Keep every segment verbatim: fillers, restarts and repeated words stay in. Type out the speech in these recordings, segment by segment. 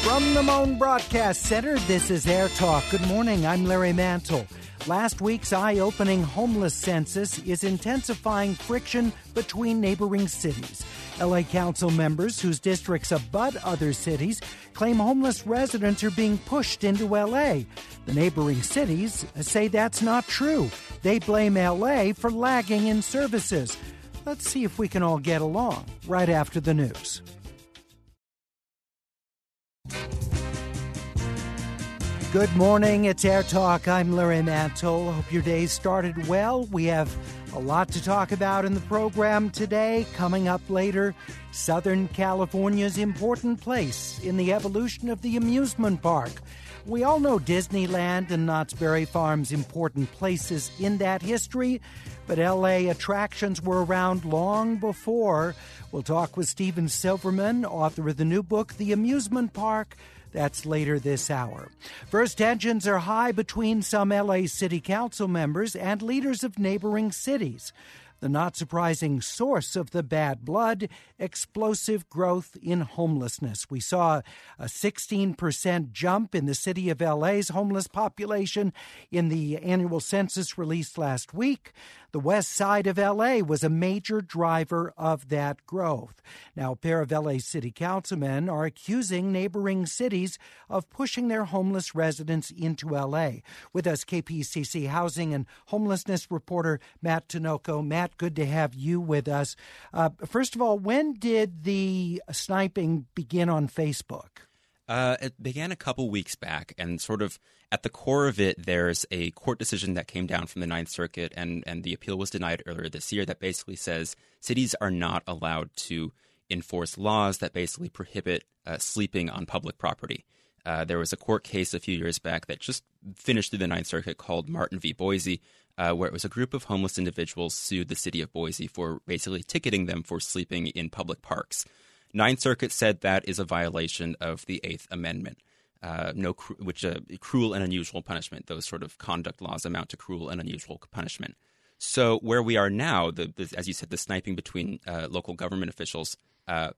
From the Moan Broadcast Center, this is Air Talk. Good morning, I'm Larry Mantle. Last week's eye-opening homeless census is intensifying friction between neighboring cities. L A Council members whose districts abut other cities claim homeless residents are being pushed into L A. The neighboring cities say that's not true. They blame L A for lagging in services. Let's see if we can all get along right after the news. Good morning, it's Air Talk. I'm Larry Mantle. Hope your day started well. We have a lot to talk about in the program today. Coming up later, Southern California's important place in the evolution of the amusement park. We all know Disneyland and Knott's Berry Farm's important places in that history, but L A attractions were around long before. We'll talk with Steven Silverman, author of the new book, The Amusement Park. That's later this hour. First, tensions are high between some L A City Council members and leaders of neighboring cities. The not surprising source of the bad blood, explosive growth in homelessness. We saw a sixteen percent jump in the city of L A's homeless population in the annual census released last week. The west side of L A was a major driver of that growth. Now, a pair of L A City Councilmen are accusing neighboring cities of pushing their homeless residents into L A. With us, K P C C housing and homelessness reporter Matt Tinoco. Matt, good to have you with us. Uh, first of all, when did the sniping begin on Facebook? Uh, it began a couple weeks back, and sort of at the core of it, there's a court decision that came down from the Ninth Circuit, and, and the appeal was denied earlier this year, that basically says cities are not allowed to enforce laws that basically prohibit uh, sleeping on public property. Uh, there was a court case a few years back that just finished through the Ninth Circuit called Martin v. Boise, uh, where it was a group of homeless individuals sued the city of Boise for basically ticketing them for sleeping in public parks. Ninth Circuit said that is a violation of the Eighth Amendment, uh, no, which uh, cruel and unusual punishment. Those sort of conduct laws amount to cruel and unusual punishment. So where we are now, the, the, as you said, the sniping between uh, local government officials, uh,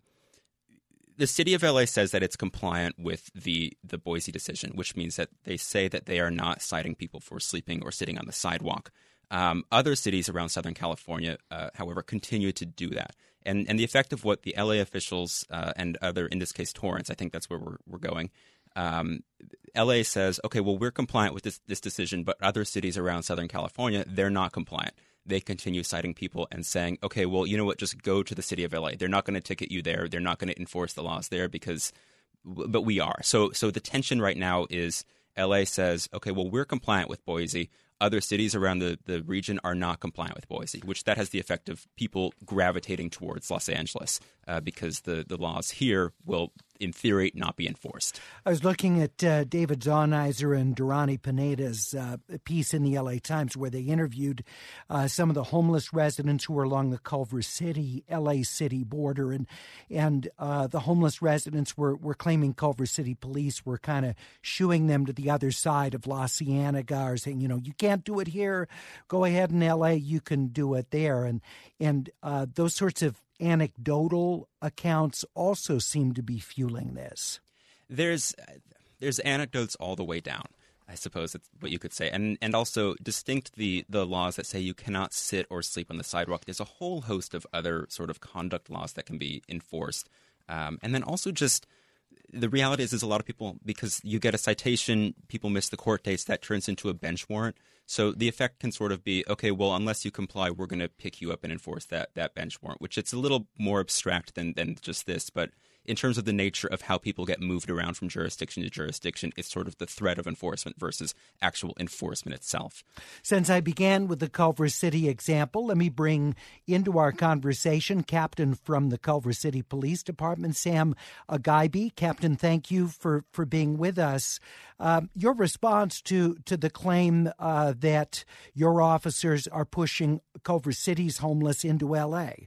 the city of L A says that it's compliant with the, the Boise decision, which means that they say that they are not citing people for sleeping or sitting on the sidewalk. Um, other cities around Southern California, uh, however, continue to do that. And and the effect of what the L A officials uh, and other, in this case, Torrance, I think that's where we're, we're going. Um, L A says, okay, well, we're compliant with this, this decision, but other cities around Southern California, they're not compliant. They continue citing people and saying, okay, well, you know what, just go to the city of L A. They're not going to ticket you there. They're not going to enforce the laws there because, but we are. So, so the tension right now is L A says, okay, well, we're compliant with Boise. Other cities around the, the region are not compliant with Boise, which that has the effect of people gravitating towards Los Angeles uh, because the, the laws here will, in theory, not be enforced. I was looking at uh, David Zahniser and Durrani Pineda's uh, piece in the L A Times where they interviewed uh, some of the homeless residents who were along the Culver City, L A City border. And and uh, the homeless residents were, were claiming Culver City police were kind of shooing them to the other side of La Cienega, or saying, you know, you can't do it here. Go ahead in L A, you can do it there. And, and uh, those sorts of anecdotal accounts also seem to be fueling this. There's there's anecdotes all the way down, I suppose that's what you could say. And and also distinct the, the laws that say you cannot sit or sleep on the sidewalk. There's a whole host of other sort of conduct laws that can be enforced. Um, and then also just the reality is, is a lot of people, because you get a citation, people miss the court dates, that turns into a bench warrant. So the effect can sort of be, okay, well, unless you comply, we're going to pick you up and enforce that that bench warrant, which it's a little more abstract than than just this. But in terms of the nature of how people get moved around from jurisdiction to jurisdiction, it's sort of the threat of enforcement versus actual enforcement itself. Since I began with the Culver City example, let me bring into our conversation Captain from the Culver City Police Department, Sam Agaibi. Captain, thank you for, for being with us. Um, your response to, to the claim uh, that your officers are pushing Culver City's homeless into L A.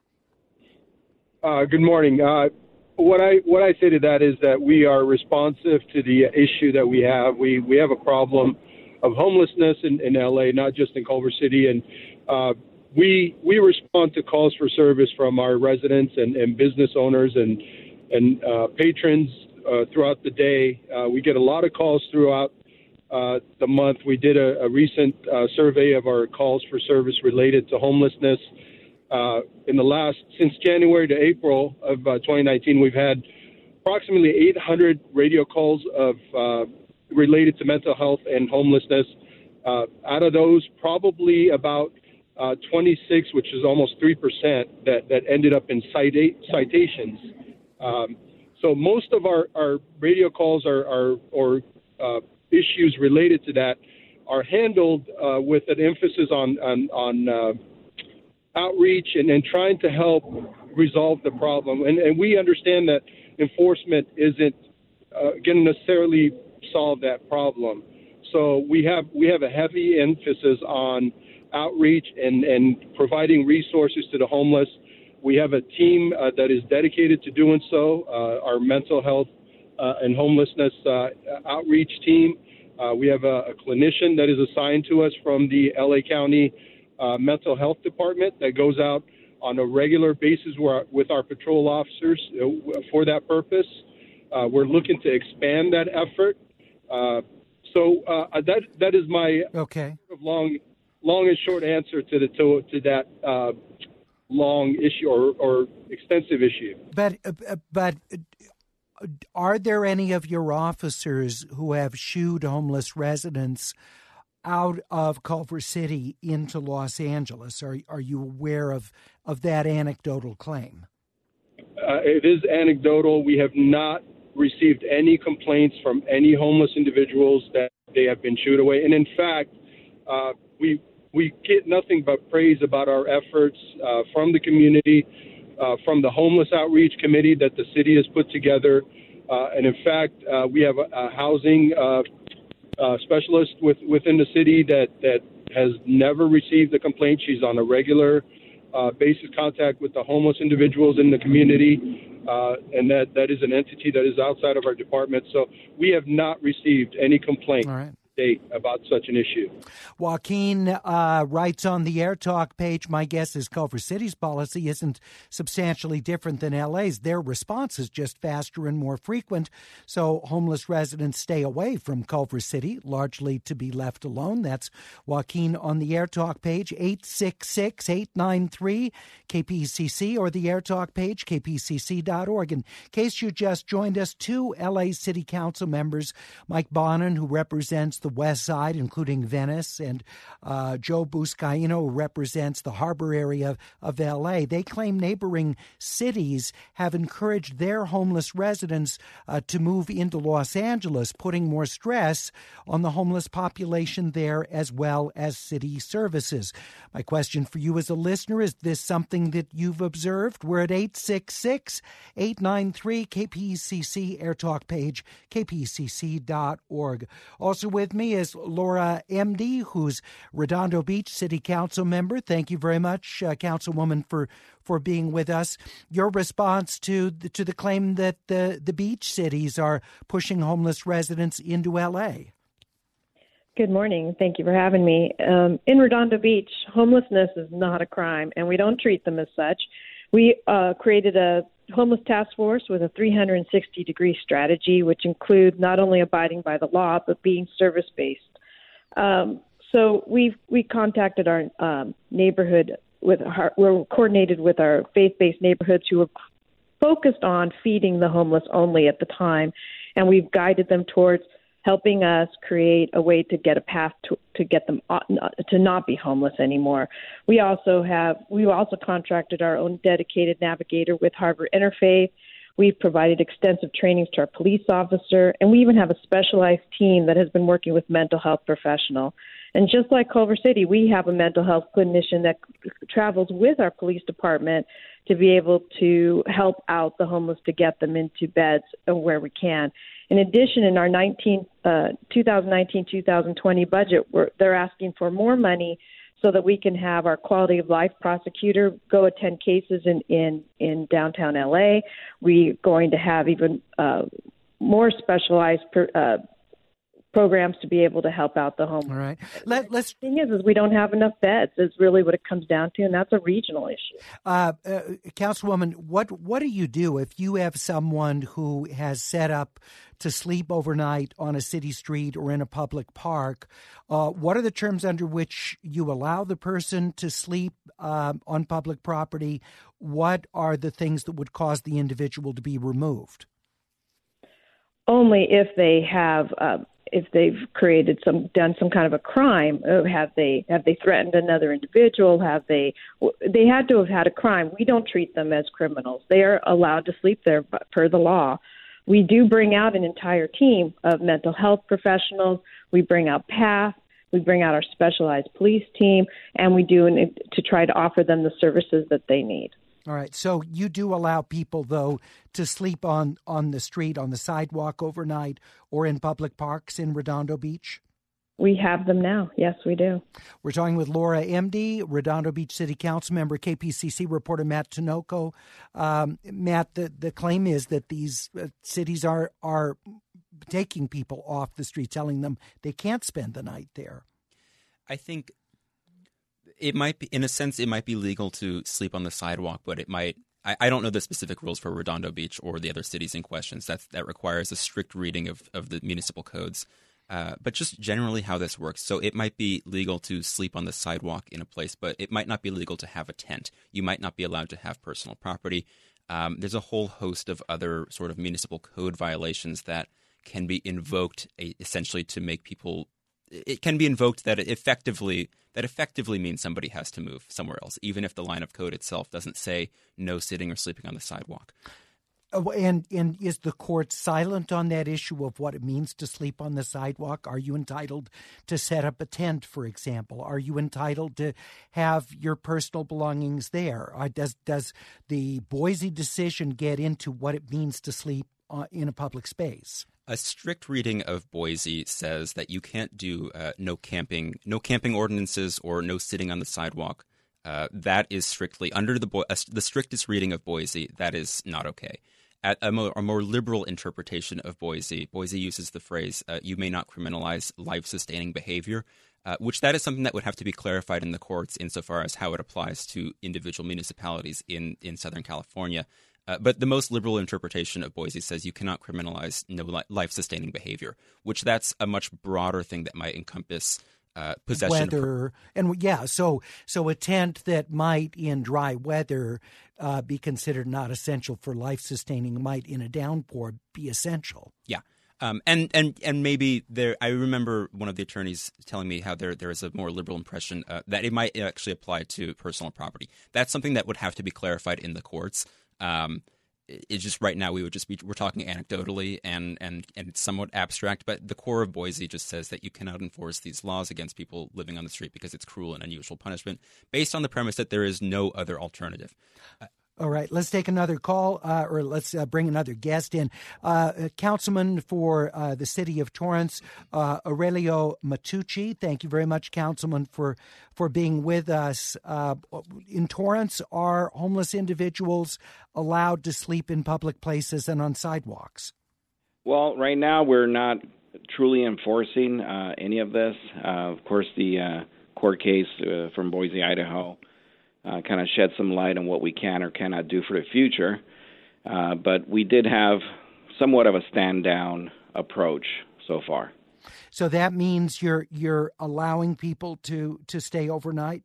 Uh, good morning. Uh, what I what I say to that is that we are responsive to the issue that we have. We we have a problem of homelessness in, in L A, not just in Culver City, and uh, we we respond to calls for service from our residents and, and business owners and and uh, patrons uh, throughout the day. Uh, we get a lot of calls throughout uh, the month. We did a, a recent uh, survey of our calls for service related to homelessness. Uh, in the last, since January to April of uh, twenty nineteen, we've had approximately eight hundred radio calls of uh, related to mental health and homelessness. Uh, out of those, probably about uh, twenty-six, which is almost three percent, that, that ended up in cita- citations. Um, so most of our, our radio calls are, are or uh, issues related to that are handled uh, with an emphasis on on, on uh, outreach and, and trying to help resolve the problem. And, and we understand that enforcement isn't uh, going to necessarily solve that problem. So we have we have a heavy emphasis on outreach and, and providing resources to the homeless. We have a team uh, that is dedicated to doing so, uh, our mental health uh, and homelessness uh, outreach team. Uh, we have a, a clinician that is assigned to us from the L A County uh, Mental Health Department that goes out on a regular basis with our patrol officers for that purpose. Uh, we're looking to expand that effort. Uh, so uh, that that is my okay. long, long and short answer to the to, to that uh, long issue or, or extensive issue. But uh, but are there any of your officers who have shooed homeless residents out of Culver City into Los Angeles? Are are you aware of, of that anecdotal claim? Uh, it is anecdotal. We have not received any complaints from any homeless individuals that they have been shooed away. And in fact, uh, we we get nothing but praise about our efforts uh, from the community, uh, from the homeless outreach committee that the city has put together. Uh, and in fact, uh, we have a, a housing uh, uh, specialist with, within the city that, that has never received a complaint. She's on a regular uh, basis contact with the homeless individuals in the community. Uh, and that, that is an entity that is outside of our department. So we have not received any complaint All right. to date about such an issue. Joaquin uh, writes on the Air Talk page, my guess is Culver City's policy isn't substantially different than L A's. Their response is just faster and more frequent. So homeless residents stay away from Culver City, largely to be left alone. That's Joaquin on the Air Talk page, eight six six, eight nine three, K P C C, or the Air Talk page, k p c c dot org. In case you just joined us, two L A City Council members, Mike Bonin, who represents the West Side, including Venice, and uh, Joe Buscaino, who represents the harbor area of, of L A. They claim neighboring cities have encouraged their homeless residents uh, to move into Los Angeles, putting more stress on the homeless population there as well as city services. My question for you as a listener, is this something that you've observed? We're at eight six six, eight nine three, K P C C, Air Talk page, k p c c dot org. Also with me is Laura M D, who's Redondo Beach City Council member. Thank you very much, uh, Councilwoman, for, for being with us. Your response to the, to the claim that the, the beach cities are pushing homeless residents into L A. Good morning. Thank you for having me. Um, in Redondo Beach, homelessness is not a crime, and we don't treat them as such. We uh, created a homeless task force with a three hundred sixty degree strategy, which includes not only abiding by the law, but being service-based. Um, so we've we contacted our um, neighborhood with our, we're coordinated with our faith-based neighborhoods who are focused on feeding the homeless only at the time, and we've guided them towards helping us create a way to get a path to, to get them to not be homeless anymore. We also have we also contracted our own dedicated navigator with Harbor Interfaith. We've provided extensive trainings to our police officer, and we even have a specialized team that has been working with mental health professional. And just like Culver City, we have a mental health clinician that travels with our police department to be able to help out the homeless to get them into beds where we can. In addition, in our nineteen, uh, twenty nineteen twenty twenty budget, we're, they're asking for more money so that we can have our quality of life prosecutor go attend cases in, in, in downtown L A. We're going to have even uh, more specialized per, uh, programs to be able to help out the homeless. All right. Let, let's. The thing is, is we don't have enough beds. Is really what it comes down to, and that's a regional issue. Uh, uh, Councilwoman, what what do you do if you have someone who has set up to sleep overnight on a city street or in a public park? Uh, what are the terms under which you allow the person to sleep uh, on public property? What are the things that would cause the individual to be removed? Only if they have, uh, if they've created some, done some kind of a crime. Uh, have they, have they threatened another individual? Have they, they had to have had a crime. We don't treat them as criminals. They are allowed to sleep there per the law. We do bring out an entire team of mental health professionals. We bring out P A T H. We bring out our specialized police team, and we do an, to try to offer them the services that they need. All right. So you do allow people, though, to sleep on, on the street, on the sidewalk overnight, or in public parks in Redondo Beach? We have them now. Yes, we do. We're talking with Laura Emdy, Redondo Beach City Council member, K P C C reporter Matt Tinoco. Um, Matt, the, the claim is that these uh, cities are are taking people off the street, telling them they can't spend the night there. I think it might be, in a sense, it might be legal to sleep on the sidewalk, but it might. I, I don't know the specific rules for Redondo Beach or the other cities in question. That that requires a strict reading of, of the municipal codes. Uh, but just generally how this works. So it might be legal to sleep on the sidewalk in a place, but it might not be legal to have a tent. You might not be allowed to have personal property. Um, there's a whole host of other sort of municipal code violations that can be invoked uh, essentially to make people – it can be invoked that it effectively that effectively means somebody has to move somewhere else, even if the line of code itself doesn't say no sitting or sleeping on the sidewalk. Oh, and and is the court silent on that issue of what it means to sleep on the sidewalk? Are you entitled to set up a tent, for example? Are you entitled to have your personal belongings there? Or does does the Boise decision get into what it means to sleep uh, in a public space? A strict reading of Boise says that you can't do uh, no camping, no camping ordinances or no sitting on the sidewalk. Uh, that is strictly under the Bo- uh, the strictest reading of Boise. That is not okay. At a more, a more liberal interpretation of Boise, Boise uses the phrase, uh, you may not criminalize life-sustaining behavior, uh, which that is something that would have to be clarified in the courts insofar as how it applies to individual municipalities in, in Southern California. Uh, but the most liberal interpretation of Boise says you cannot criminalize no li- life-sustaining behavior, which that's a much broader thing that might encompass Uh, possession weather of... and yeah so so a tent that might in dry weather uh, be considered not essential for life sustaining might in a downpour be essential. Yeah. Um, and, and and maybe there I remember one of the attorneys telling me how there there is a more liberal impression uh, that it might actually apply to personal property. That's something that would have to be clarified in the courts. Um, It's just right now we would just be we're talking anecdotally and, and, and it's somewhat abstract, but the core of Boise just says that you cannot enforce these laws against people living on the street because it's cruel and unusual punishment based on the premise that there is no other alternative. Uh, All right, let's take another call, uh, or let's uh, bring another guest in. Uh, a councilman for uh, the city of Torrance, uh, Aurelio Matucci. Thank you very much, Councilman, for for being with us. Uh, in Torrance, are homeless individuals allowed to sleep in public places and on sidewalks? Well, right now we're not truly enforcing uh, any of this. Uh, of course, the uh, court case uh, from Boise, Idaho, Uh, kind of shed some light on what we can or cannot do for the future. Uh, but we did have somewhat of a stand-down approach so far. So that means you're you're allowing people to, to stay overnight?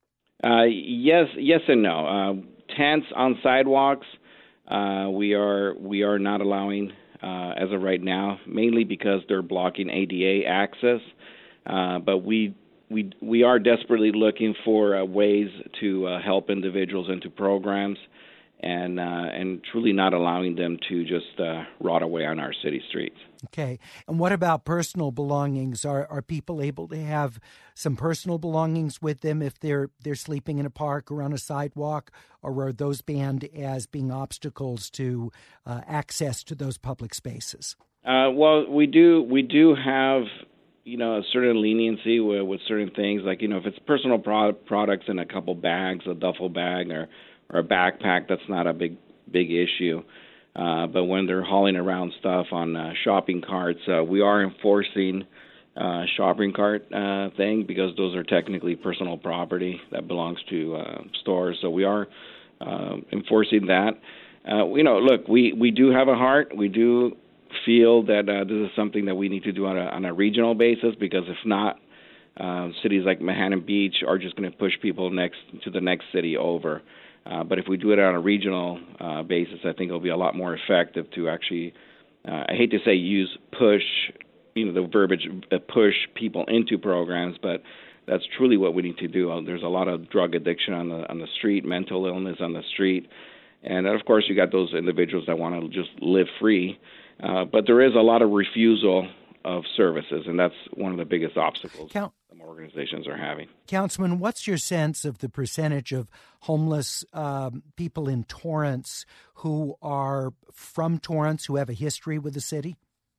Uh, yes, yes and no. Uh, tents on sidewalks, uh, we are we are not allowing uh, as of right now, mainly because they're blocking A D A access. Uh, but we We we are desperately looking for uh, ways to uh, help individuals into programs, and uh, and truly not allowing them to just uh, rot away on our city streets. Okay. And what about personal belongings? Are are people able to have some personal belongings with them if they're they're sleeping in a park or on a sidewalk, or are those banned as being obstacles to uh, access to those public spaces? Uh, well, we do we do have. you know, a certain leniency with, with certain things, like, you know, if it's personal pro- products in a couple bags, a duffel bag or, or a backpack, that's not a big, big issue. Uh, but when they're hauling around stuff on uh, shopping carts, uh, we are enforcing uh, shopping cart uh, thing because those are technically personal property that belongs to uh, stores. So we are uh, enforcing that. Uh, you know, look, we, we do have a heart. We do feel that uh, this is something that we need to do on a, on a regional basis because if not, uh, cities like Manhattan Beach are just going to push people next to the next city over. Uh, but if we do it on a regional uh, basis, I think it'll be a lot more effective to actually, uh, I hate to say use push, you know, the verbiage, uh, push people into programs, but that's truly what we need to do. Uh, there's a lot of drug addiction on the on the street, mental illness on the street, and then of course you got those individuals that want to just live free. Uh, but there is a lot of refusal of services, and that's one of the biggest obstacles Count- some organizations are having. Councilman, what's your sense of the percentage of homeless um, people in Torrance who are from Torrance, who have a history with the city?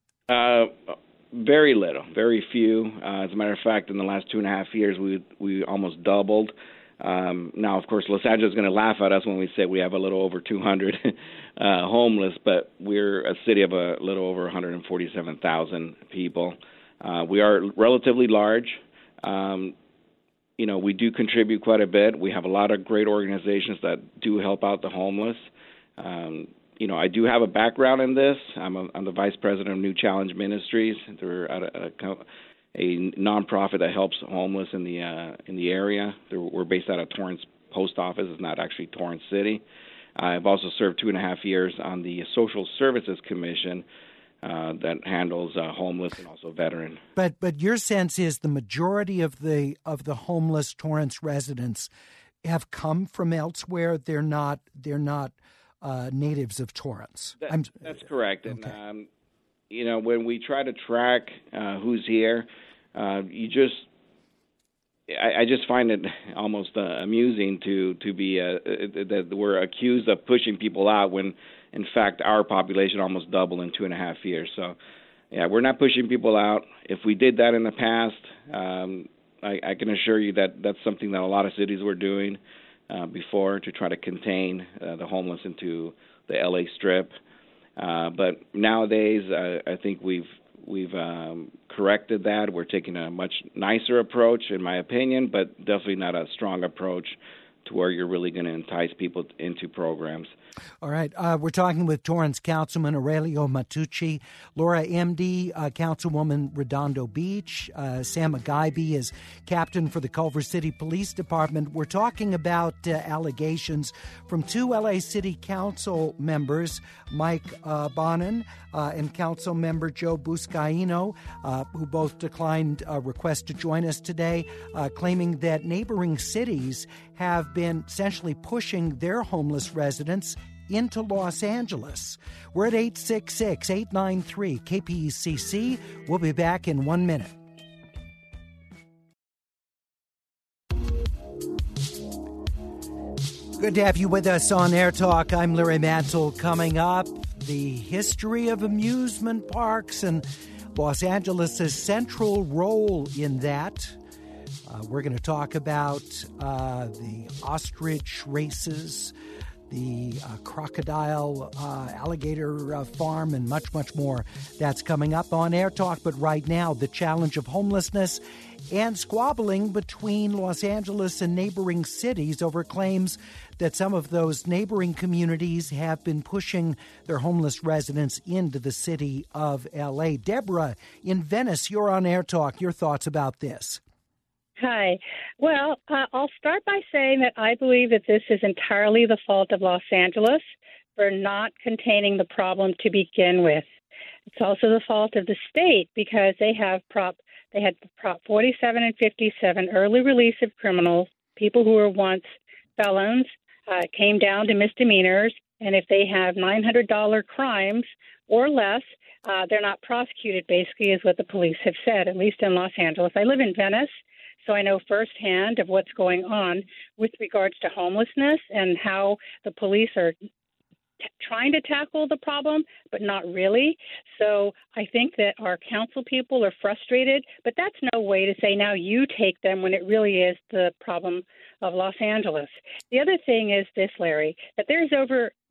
Uh, very little, very few. Uh, as a matter of fact, in the last two and a half years, we we almost doubled. Um, now, of course, Los Angeles is going to laugh at us when we say we have a little over two hundred uh, homeless, but we're a city of a little over one hundred forty-seven thousand people. Uh, we are relatively large. Um, you know, we do contribute quite a bit. We have a lot of great organizations that do help out the homeless. Um, you know, I do have a background in this. I'm, a, I'm the vice president of New Challenge Ministries. They're at a, a a nonprofit that helps homeless in the uh, in the area. We're based out of Torrance Post Office. It's not actually Torrance City. I've also served two and a half years on the Social Services Commission uh, that handles uh, homeless and also veteran. But but your sense is the majority of the of the homeless Torrance residents have come from elsewhere. They're not they're not uh, natives of Torrance. That, that's correct. Okay. And um, you know, when we try to track uh, who's here. Uh, you just, I, I just find it almost uh, amusing to to be uh, that we're accused of pushing people out when, in fact, our population almost doubled in two and a half years. So, yeah, we're not pushing people out. If we did that in the past, um, I, I can assure you that that's something that a lot of cities were doing uh, before to try to contain uh, the homeless into the L A Strip. Uh, but nowadays, uh, I think we've We've um, corrected that. We're taking a much nicer approach, in my opinion, but definitely not a strong approach to where you're really going to entice people into programs. All right. Uh, we're talking with Torrance Councilman Aurelio Matucci, Laura M D, uh, Councilwoman Redondo Beach, uh, Sam Agaibi is captain for the Culver City Police Department. We're talking about uh, allegations from two L A City Council members, Mike uh, Bonin uh, and Council Member Joe Buscaino, uh, who both declined a request to join us today, uh, claiming that neighboring cities have been essentially pushing their homeless residents into Los Angeles. We're at eight six six, eight nine three, K P E C C. We'll be back in one minute. Good to have you with us on Air Talk. I'm Larry Mantle. Coming up, the history of amusement parks and Los Angeles' central role in that. Uh, we're going to talk about uh, the ostrich races, the uh, crocodile uh, alligator uh, farm, and much, much more. That's coming up on Air Talk. But right now, the challenge of homelessness and squabbling between Los Angeles and neighboring cities over claims that some of those neighboring communities have been pushing their homeless residents into the city of L A. Deborah, in Venice, you're on Air Talk. Your thoughts about this? Hi. Well, uh, I'll start by saying that I believe that this is entirely the fault of Los Angeles for not containing the problem to begin with. It's also the fault of the state because they have prop they had Prop forty-seven and fifty-seven, early release of criminals, people who were once felons, uh, came down to misdemeanors, and if they have nine hundred dollars crimes or less, uh, they're not prosecuted, basically, is what the police have said, at least in Los Angeles. I live in Venice. So I know firsthand of what's going on with regards to homelessness and how the police are t- trying to tackle the problem, but not really. So I think that our council people are frustrated, but that's no way to say now you take them when it really is the problem of Los Angeles. The other thing is this, Larry, that there's over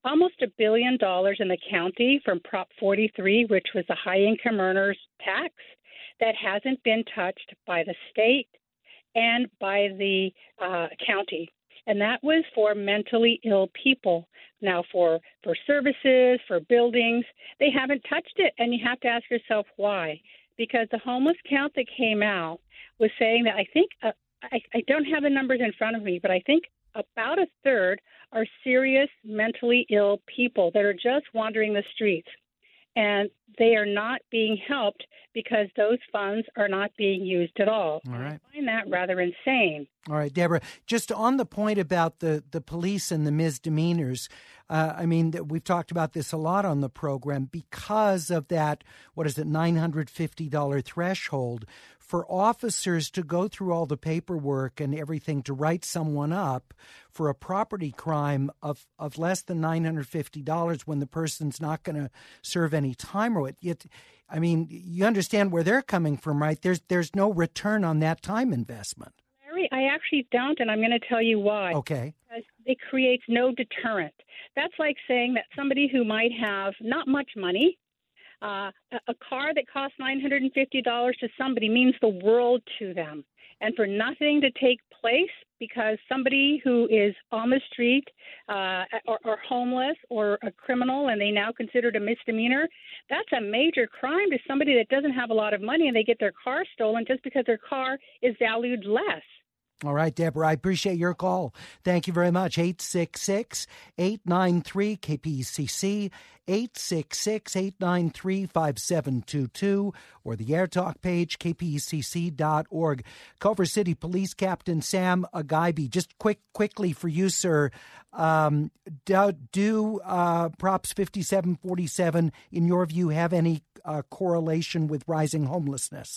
almost a billion dollars in the county from Prop forty-three, which was the high-income earners tax, that hasn't been touched by the state and by the uh, county. And that was for mentally ill people. Now, for, for services, for buildings, they haven't touched it. And you have to ask yourself why. Because the homeless count that came out was saying that I think, uh, I, I don't have the numbers in front of me, but I think about a third are serious mentally ill people that are just wandering the streets. And they are not being helped because those funds are not being used at all. All right. I find that rather insane. All right, Deborah, just on the point about the, the police and the misdemeanors, uh, I mean, we've talked about this a lot on the program because of that, what is it, nine hundred fifty dollars threshold for officers to go through all the paperwork and everything to write someone up for a property crime of, of less than nine hundred fifty dollars when the person's not going to serve any time or it. it I mean, you understand where they're coming from, right? There's there's no return on that time investment. Larry, I actually don't, and I'm going to tell you why. Okay. Because it creates no deterrent. That's like saying that somebody who might have not much money, uh, a, a car that costs nine hundred fifty dollars to somebody means the world to them. And for nothing to take place because somebody who is on the street uh, or, or homeless or a criminal and they now considered a misdemeanor, that's a major crime to somebody that doesn't have a lot of money and they get their car stolen just because their car is valued less. All right, Deborah, I appreciate your call. Thank you very much. eight six six, eight nine three, K P C C, eight six six, eight nine three, five seven two two, or the AirTalk page, k p c c dot org. Culver City Police Captain Sam Agaibi, just quick, quickly for you, sir. Um, do do uh, Props fifty-seven forty-seven, in your view, have any uh, correlation with rising homelessness?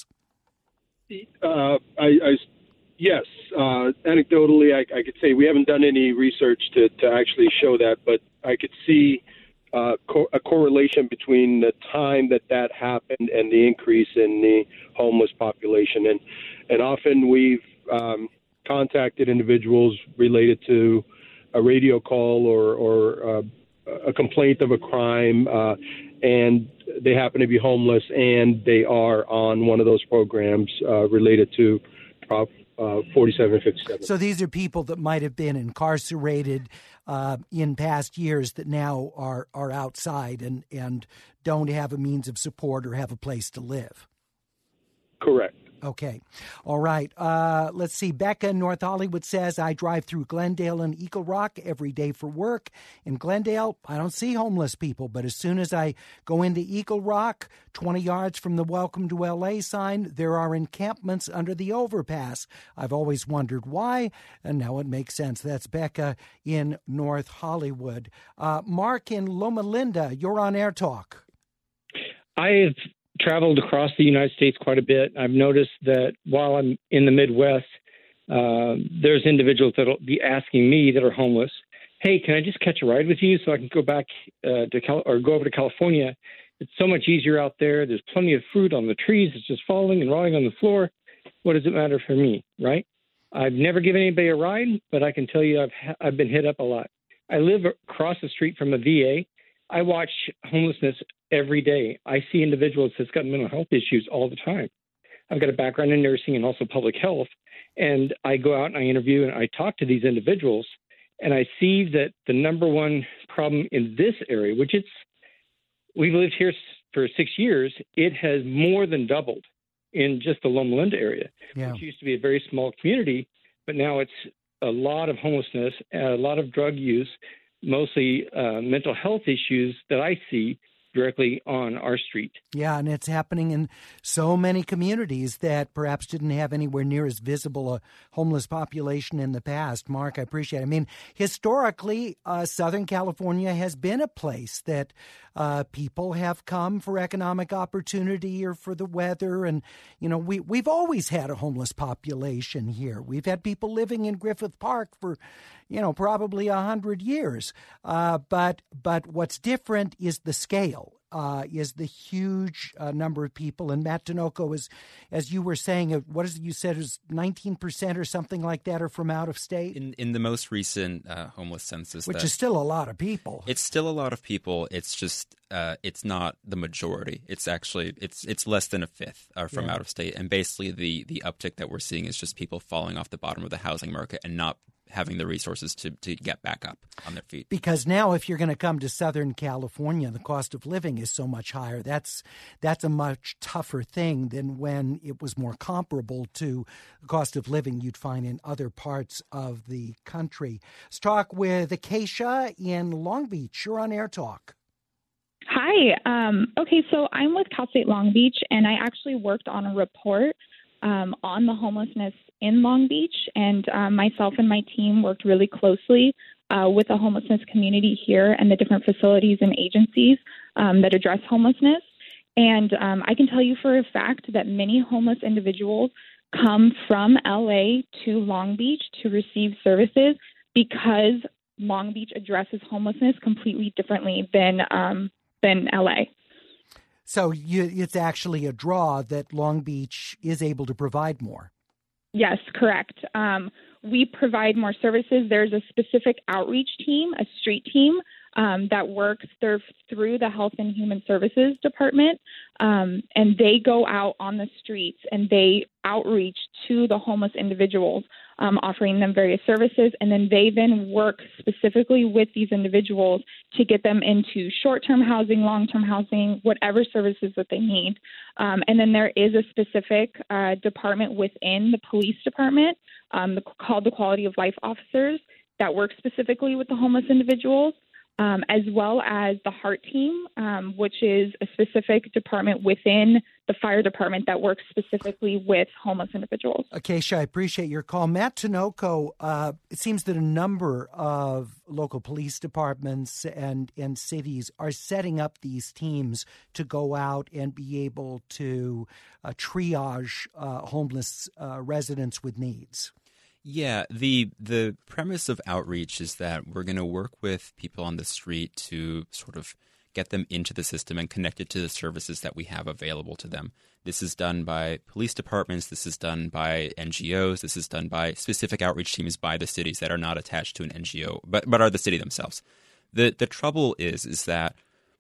Uh, I, I Yes. Uh, anecdotally, I, I could say we haven't done any research to, to actually show that, but I could see uh, co- a correlation between the time that that happened and the increase in the homeless population. And, and often we've um, contacted individuals related to a radio call or, or uh, a complaint of a crime, uh, and they happen to be homeless, and they are on one of those programs uh, related to Prop Uh, forty-seven fifty-seven. So these are people that might have been incarcerated uh, in past years that now are are outside and, and don't have a means of support or have a place to live. Correct. Okay. All right. Uh, let's see. Becca in North Hollywood says, I drive through Glendale and Eagle Rock every day for work. In Glendale, I don't see homeless people, but as soon as I go into Eagle Rock, twenty yards from the Welcome to L A sign, there are encampments under the overpass. I've always wondered why, and now it makes sense. That's Becca in North Hollywood. Uh, Mark in Loma Linda, you're on Air Talk. I've traveled across the United States quite a bit. I've noticed that while I'm in the Midwest, uh, there's individuals that will be asking me that are homeless, hey, can I just catch a ride with you so I can go back uh, to Cal- or go over to California? It's so much easier out there. There's plenty of fruit on the trees. It's just falling and rotting on the floor. What does it matter for me, right? I've never given anybody a ride, but I can tell you I've ha- I've been hit up a lot. I live across the street from a V A. I watch homelessness every day. I see individuals that's got mental health issues all the time. I've got a background in nursing and also public health, and I go out and I interview and I talk to these individuals, and I see that the number one problem in this area, which it's, we've lived here for six years, it has more than doubled in just the Loma Linda area, Yeah. which used to be a very small community, but now it's a lot of homelessness, a lot of drug use, mostly uh, mental health issues that I see directly on our street. Yeah, and it's happening in so many communities that perhaps didn't have anywhere near as visible a homeless population in the past. Mark, I appreciate it. I mean, historically, uh, Southern California has been a place that uh, people have come for economic opportunity or for the weather. And, you know, we, we've always had a homeless population here. We've had people living in Griffith Park for, you know, probably a hundred years. Uh, but but what's different is the scale. uh, is the huge uh, number of people. And Matt Tinoco, is, as you were saying, uh, what is it you said is nineteen percent or something like that are from out of state? In in the most recent uh, homeless census. Which that, is still a lot of people. It's still a lot of people. It's just uh, it's not the majority. It's actually it's it's less than a fifth are from Yeah. out of state. And basically the, the uptick that we're seeing is just people falling off the bottom of the housing market and not having the resources to, to get back up on their feet. Because now if you're going to come to Southern California, the cost of living is so much higher. That's that's a much tougher thing than when it was more comparable to the cost of living you'd find in other parts of the country. Let's talk with Acacia in Long Beach. You're on Air Talk. Hi. Um, okay, so I'm with Cal State Long Beach, and I actually worked on a report um, on the homelessness in Long Beach, and um, myself and my team worked really closely uh, with the homelessness community here and the different facilities and agencies um, that address homelessness. And um, I can tell you for a fact that many homeless individuals come from L A to Long Beach to receive services because Long Beach addresses homelessness completely differently than um, than L A. So you, it's actually a draw that Long Beach is able to provide more. Yes, correct. Um, we provide more services. There's a specific outreach team, a street team, um, that works th- through the Health and Human Services Department, um, and they go out on the streets and they outreach to the homeless individuals, um, offering them various services, and then they then work specifically with these individuals to get them into short-term housing, long-term housing, whatever services that they need. Um, and then there is a specific uh, department within the police department um, the, called the Quality of Life Officers that work specifically with the homeless individuals, um, as well as the HEART team, um, which is a specific department within the fire department that works specifically with homeless individuals. Acacia, I appreciate your call. Matt Tinoco, uh, it seems that a number of local police departments and, and cities are setting up these teams to go out and be able to uh, triage uh, homeless uh, residents with needs. Yeah, the the premise of outreach is that we're going to work with people on the street to sort of get them into the system and connected to the services that we have available to them. This is done by police departments. This is done by N G Os. This is done by specific outreach teams by the cities that are not attached to an N G O, but but are the city themselves. The the trouble is is that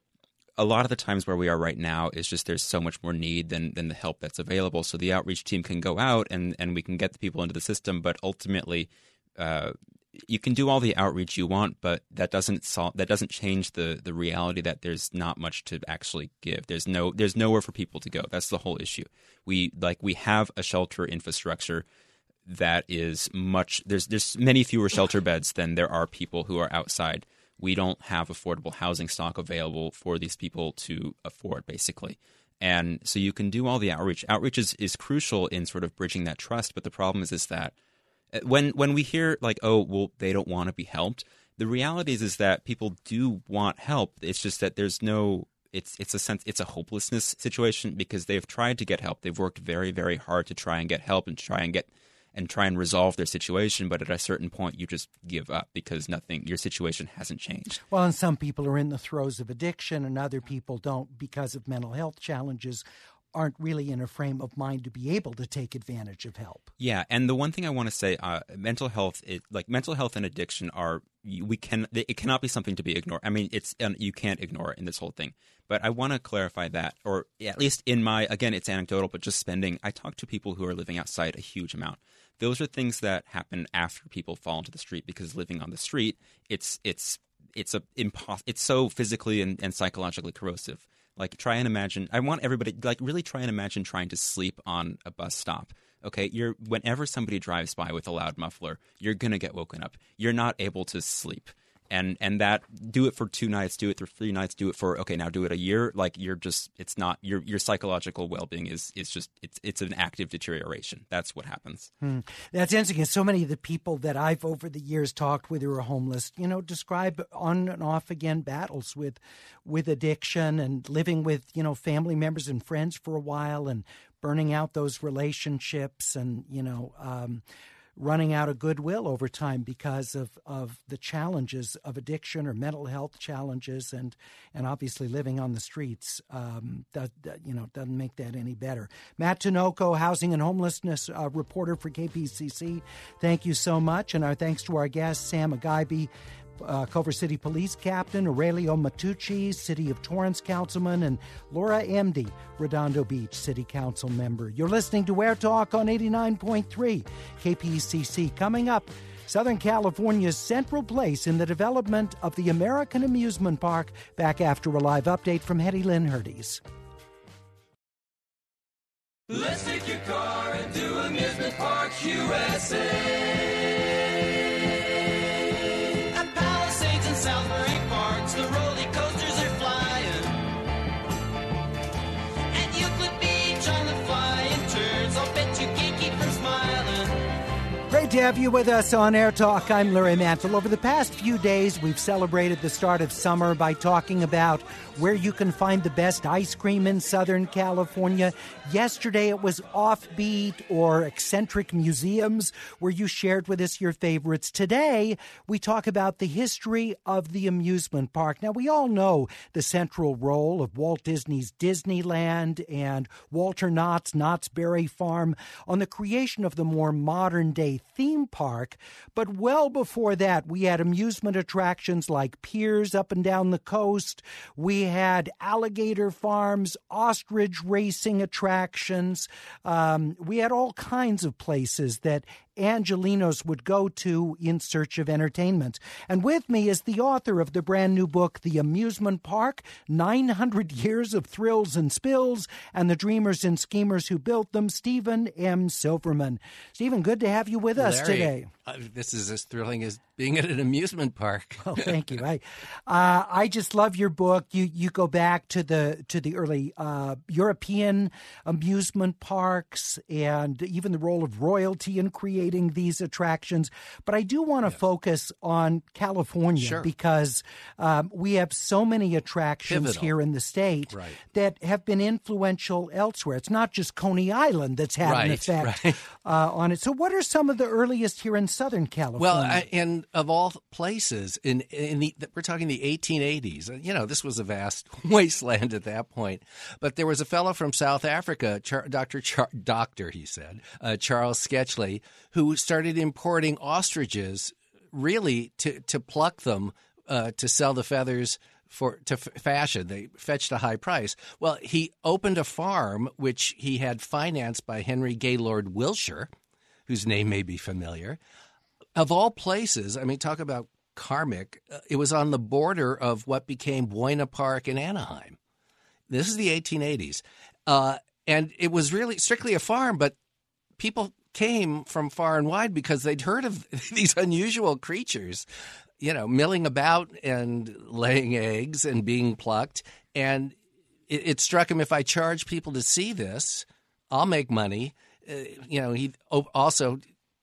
a lot of the times where we are right now is just there's so much more need than than the help that's available. So the outreach team can go out and, and we can get the people into the system, but ultimately uh, you can do all the outreach you want, but that doesn't solve, that doesn't change the the reality that there's not much to actually give. There's no there's nowhere for people to go. That's the whole issue. We like we have a shelter infrastructure that is much there's there's many fewer shelter beds than there are people who are outside. We don't have affordable housing stock available for these people to afford, basically. And so you can do all the outreach. Outreach is, is crucial in sort of bridging that trust. But the problem is, is that when when we hear like, oh, well, they don't want to be helped, the reality is, is that people do want help. It's just that there's no it's it's a sense it's a hopelessness situation because they've tried to get help. They've worked very, very hard to try and get help and try and get and try and resolve their situation, but at a certain point you just give up because nothing, your situation hasn't changed. Well, and some people are in the throes of addiction and other people don't, because of mental health challenges, aren't really in a frame of mind to be able to take advantage of help. Yeah, and the one thing I want to say, uh, mental health, it, like mental health and addiction are, we can, it cannot be something to be ignored. I mean, it's um, you can't ignore it in this whole thing. But I want to clarify that, or at least in my, again, it's anecdotal, but just spending, I talk to people who are living outside a huge amount. Those are things that happen after people fall into the street because living on the street, it's it's it's a impos- it's so physically and, and psychologically corrosive. Like try and imagine. I want everybody like really try and imagine trying to sleep on a bus stop. Okay, you're whenever somebody drives by with a loud muffler, you're gonna get woken up. You're not able to sleep. And and that do it for two nights, do it for three nights, do it for okay now do it a year. Like you're just it's not your your psychological well being is is just it's it's an active deterioration. That's what happens. Hmm. That's interesting. So many of the people that I've over the years talked with who are homeless, you know, describe on and off again battles with with addiction and living with you know family members and friends for a while and burning out those relationships and you know. Um, running out of goodwill over time because of, of the challenges of addiction or mental health challenges, and and obviously living on the streets. Um, that, that you know doesn't make that any better. Matt Tinoco, housing and homelessness uh, reporter for K P C C. Thank you so much, and our thanks to our guests, Sam Agaibi, Uh, Culver City Police Captain, Aurelio Matucci, City of Torrance Councilman, and Laura Emdy, Redondo Beach City Council member. You're listening to Air Talk on eighty-nine point three K P C C. Coming up, Southern California's central place in the development of the American Amusement Park. Back after a live update from Hetty Lynn Herdes. Let's take your car and do Amusement Parks U S A. Southbury Parks, the roller coasters are flying. At Euclid Beach on the flying turns, I'll bet you can't keep from smiling. Great to have you with us on Air Talk. I'm Larry Mantle. Over the past few days, we've celebrated the start of summer by talking about where you can find the best ice cream in Southern California. Yesterday, it was offbeat or eccentric museums where you shared with us your favorites. Today, we talk about the history of the amusement park. Now, we all know the central role of Walt Disney's Disneyland and Walter Knott's Knott's Berry Farm on the creation of the more modern-day theme park. But well before that, we had amusement attractions like piers up and down the coast. We had alligator farms, ostrich racing attractions. Um, we had all kinds of places that Angelenos would go to in search of entertainment. And with me is the author of the brand new book, The Amusement Park, nine hundred Years of Thrills and Spills, and the Dreamers and Schemers Who Built Them, Stephen M. Silverman. Stephen, good to have you with us Larry, today. Uh, this is as thrilling as being at an amusement park. Oh, thank you. I, uh, I just love your book. You you go back to the to the early uh, European amusement parks and even the role of royalty in creating these attractions. But I do want to yes. focus on California sure. because um, we have so many attractions Pivotal. here in the state right. that have been influential elsewhere. It's not just Coney Island that's had right, an effect right. uh, on it. So what are some of the earliest here in Southern California? Well, I, and of all places, in in the we're talking the eighteen eighties. You know, this was a vast wasteland at that point. But there was a fellow from South Africa, Char, Doctor Char, Doctor, he said, uh, Charles Sketchley, who started importing ostriches, really to to pluck them uh, to sell the feathers for to f- fashion. They fetched a high price. Well, he opened a farm which he had financed by Henry Gaylord Wilshire, whose name may be familiar. Of all places, I mean, talk about karmic, uh, it was on the border of what became Buena Park in Anaheim. This is the eighteen eighties. Uh, and it was really strictly a farm, but people came from far and wide because they'd heard of these unusual creatures, you know, milling about and laying eggs and being plucked. And it, it struck him, if I charge people to see this, I'll make money. Uh, you know, he also...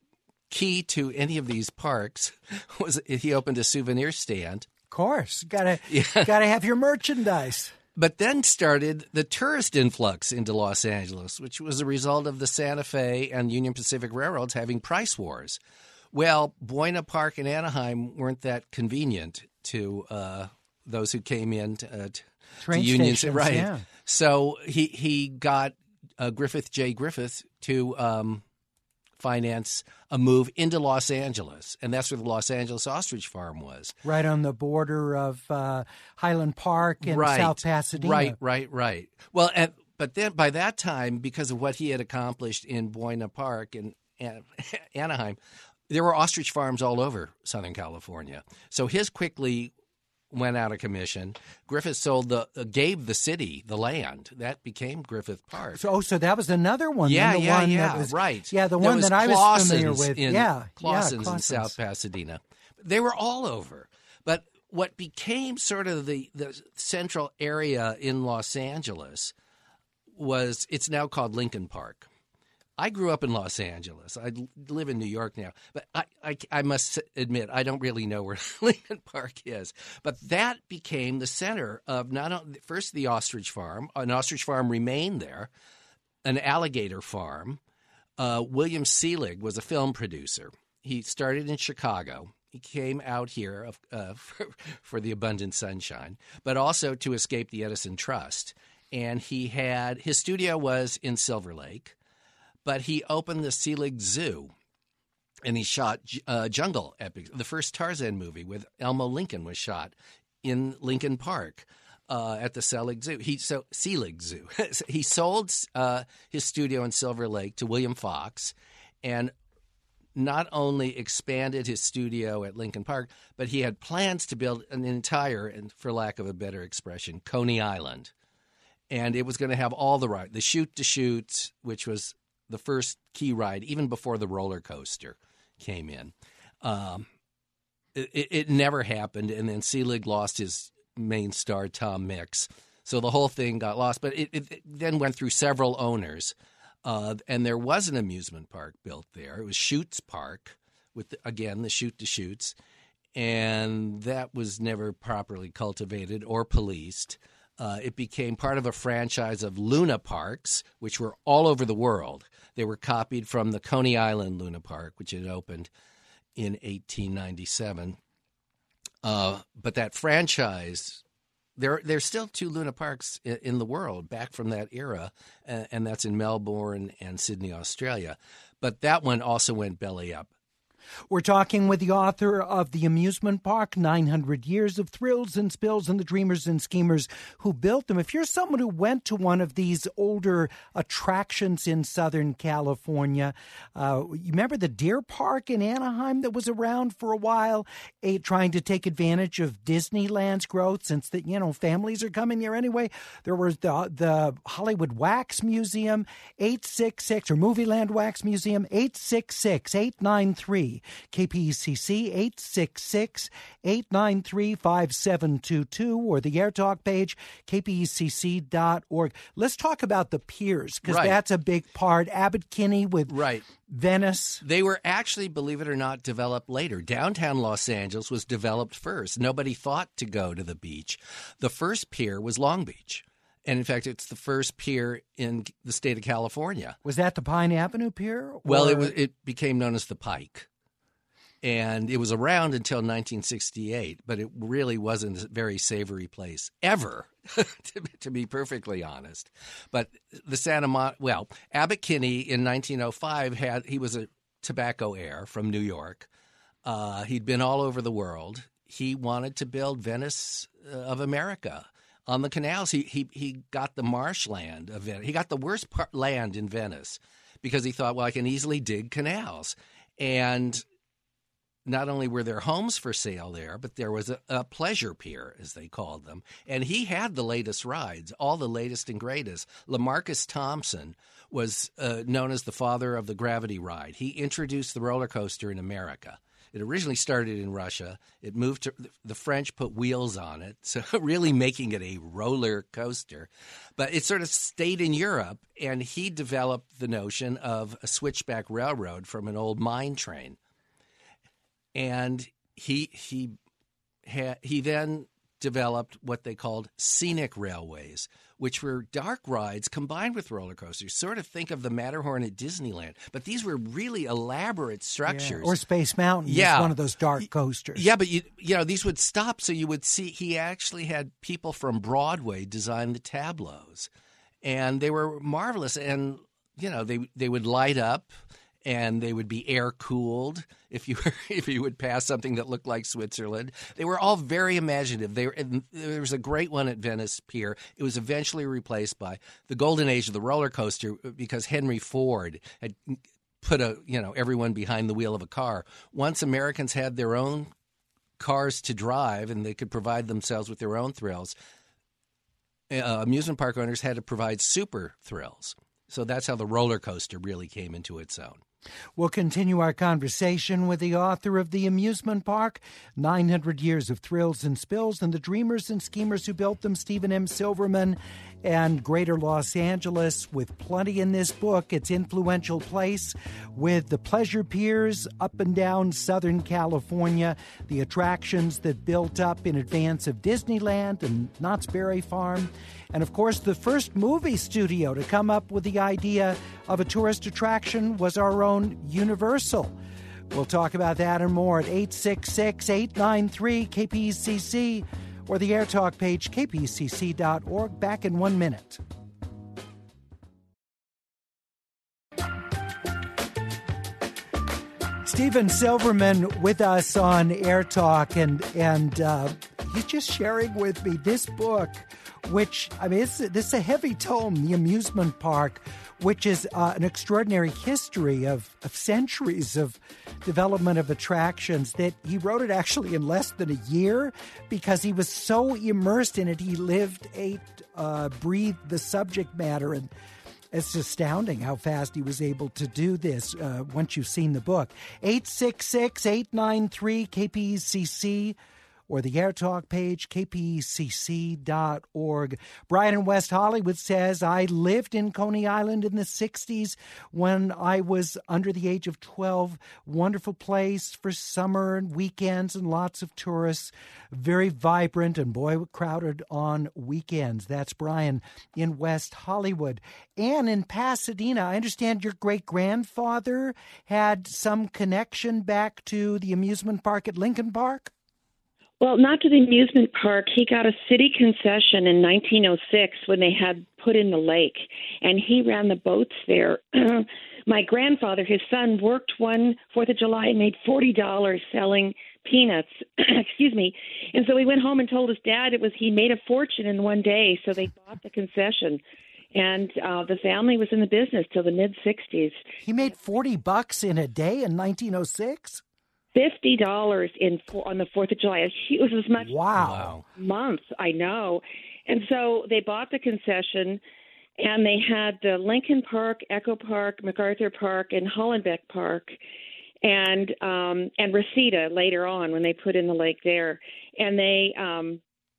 Key to any of these parks was he opened a souvenir stand. Of course, gotta yeah. gotta have your merchandise. But then started the tourist influx into Los Angeles, which was a result of the Santa Fe and Union Pacific Railroads having price wars. Well, Buena Park and Anaheim weren't that convenient to uh, those who came in to, uh, to Union, stations, right? Yeah. So he he got uh, Griffith J. Griffith to. Um, finance a move into Los Angeles, and that's where the Los Angeles Ostrich Farm was. Right on the border of uh, Highland Park and right. South Pasadena. Right, right, right. Well, and, but then by that time, because of what he had accomplished in Buena Park and, and Anaheim, there were ostrich farms all over Southern California. So his quickly went out of commission. Griffith sold the uh, gave the city the land that became Griffith Park. So, oh, so that was another one. Yeah, the yeah, one yeah. That was, right. Yeah, the there one was that I was Clausen's familiar with. In, yeah, Clausen's yeah, in South Pasadena. They were all over. But what became sort of the the central area in Los Angeles was it's now called Lincoln Park. I grew up in Los Angeles. I live in New York now. But I, I, I must admit, I don't really know where Lincoln Park is. But that became the center of not only, first the ostrich farm. An ostrich farm remained there, an alligator farm, Uh, William Selig was a film producer. He started in Chicago. He came out here uh, for, for the abundant sunshine, but also to escape the Edison Trust. And he had his studio was in Silver Lake, but he opened the Selig Zoo, and he shot uh, Jungle Epic. The first Tarzan movie with Elmo Lincoln was shot in Lincoln Park. Uh, at the Selig Zoo. He so Selig Zoo. He sold uh, his studio in Silver Lake to William Fox, and not only expanded his studio at Lincoln Park, but he had plans to build an entire, and for lack of a better expression, Coney Island, and it was going to have all the rides, the Shoot to Shoot, which was the first key ride, even before the roller coaster came in. Um, it, it never happened, and then Selig lost his main star, Tom Mix. So the whole thing got lost. But it, it, it then went through several owners, uh, and there was an amusement park built there. It was Shoots Park, with, again, the Shoot to Shoots, and that was never properly cultivated or policed. Uh, it became part of a franchise of Luna Parks, which were all over the world. They were copied from the Coney Island Luna Park, which had opened in eighteen ninety-seven. Uh, but that franchise, there there's still two Luna Parks in, in the world back from that era, and, and that's in Melbourne and Sydney, Australia. But that one also went belly up. We're talking with the author of The Amusement Park, nine hundred Years of Thrills and Spills, and the Dreamers and Schemers who built them. If you're someone who went to one of these older attractions in Southern California, uh, you remember the Deer Park in Anaheim that was around for a while, eh, trying to take advantage of Disneyland's growth since the, you know, families are coming there anyway. There was the, the Hollywood Wax Museum, eight six six, or Movieland Wax Museum, eight six six, eight nine three. K P E C C, eight six six, eight nine three, five seven two two, or the AirTalk page, k p e c c dot org. Let's talk about the piers, because right. that's a big part. Abbot Kinney with right. Venice. They were actually, believe it or not, developed later. Downtown Los Angeles was developed first. Nobody thought to go to the beach. The first pier was Long Beach. And, in fact, it's the first pier in the state of California. Was that the Pine Avenue Pier? Or? Well, it was, it became known as the Pike. And it was around until nineteen sixty-eight, but it really wasn't a very savory place ever, to, to be perfectly honest. But the Santa Monica, well, Abbot Kinney in nineteen oh five had, he was a tobacco heir from New York. Uh, he'd been all over the world. He wanted to build Venice uh, of America on the canals. He he he got the marshland of Venice. He got the worst part, land in Venice because he thought, well, I can easily dig canals. And not only were there homes for sale there, but there was a, a pleasure pier, as they called them. And he had the latest rides, all the latest and greatest. LaMarcus Thompson was uh, known as the father of the gravity ride. He introduced the roller coaster in America. It originally started in Russia. It moved to – the French put wheels on it, so really making it a roller coaster. But it sort of stayed in Europe, and he developed the notion of a switchback railroad from an old mine train. And he he ha, he then developed what they called scenic railways, which were dark rides combined with roller coasters. Sort of think of the Matterhorn at Disneyland. But these were really elaborate structures. Yeah. Or Space Mountain yeah. is one of those dark coasters. Yeah, but you you know these would stop, so you would see he actually had people from Broadway design the tableaus, and they were marvelous. And you know they they would light up. And they would be air cooled if you were, if you would pass something that looked like Switzerland. They were all very imaginative. They were, there was a great one at Venice Pier. It was eventually replaced by the golden age of the roller coaster because Henry Ford had put a you know everyone behind the wheel of a car. Once Americans had their own cars to drive and they could provide themselves with their own thrills, uh, amusement park owners had to provide super thrills. So that's how the roller coaster really came into its own. We'll continue our conversation with the author of The Amusement Park, nine hundred Years of Thrills and Spills, and the Dreamers and Schemers who built them, Stephen M. Silverman. and Greater Los Angeles with plenty in this book. Its influential place with the pleasure piers up and down Southern California, the attractions that built up in advance of Disneyland and Knott's Berry Farm, and of course the first movie studio to come up with the idea of a tourist attraction was our own Universal. We'll talk about that and more at eight six six, eight nine three, K P C C or the AirTalk page, k p c c dot org. Back in one minute. Stephen Silverman with us on AirTalk, and and uh, he's just sharing with me this book, which, I mean, it's, this is a heavy tome, The Amusement Park, which is uh, an extraordinary history of, of centuries of development of attractions, that he wrote it actually in less than a year because he was so immersed in it. He lived, ate, uh, breathed the subject matter, and it's astounding how fast he was able to do this uh, once you've seen the book. eight six six, eight nine three, K P C C or the AirTalk page, k p c c dot org. Brian in West Hollywood says, I lived in Coney Island in the sixties when I was under the age of twelve. Wonderful place for summer and weekends and lots of tourists. Very vibrant and, boy, crowded on weekends. That's Brian in West Hollywood. Anne in Pasadena, I understand your great-grandfather had some connection back to the amusement park at Lincoln Park? Well, not to the amusement park. He got a city concession in nineteen oh six when they had put in the lake, and he ran the boats there. My grandfather, his son, worked one Fourth of July and made forty dollars selling peanuts. Excuse me. And so he went home and told his dad it was he made a fortune in one day, so they bought the concession. And uh, the family was in the business till the mid-sixties. He made forty bucks in a day in nineteen oh six? Fifty dollars in on the Fourth of July. It was as much wow month. I know, and so they bought the concession, and they had the Lincoln Park, Echo Park, MacArthur Park, and Hollenbeck Park, and um, and Reseda later on when they put in the lake there, and they. Um,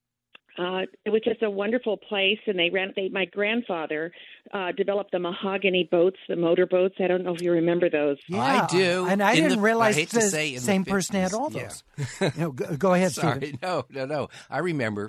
Uh, it was just a wonderful place, and they ran. They, my grandfather uh, developed the mahogany boats, the motor boats. I don't know if you remember those. Yeah, I do. And I in didn't the, realize I hate the to say in same the person had all yeah. those. you know, go, go ahead, Sorry, Stephen. no, no, no. I remember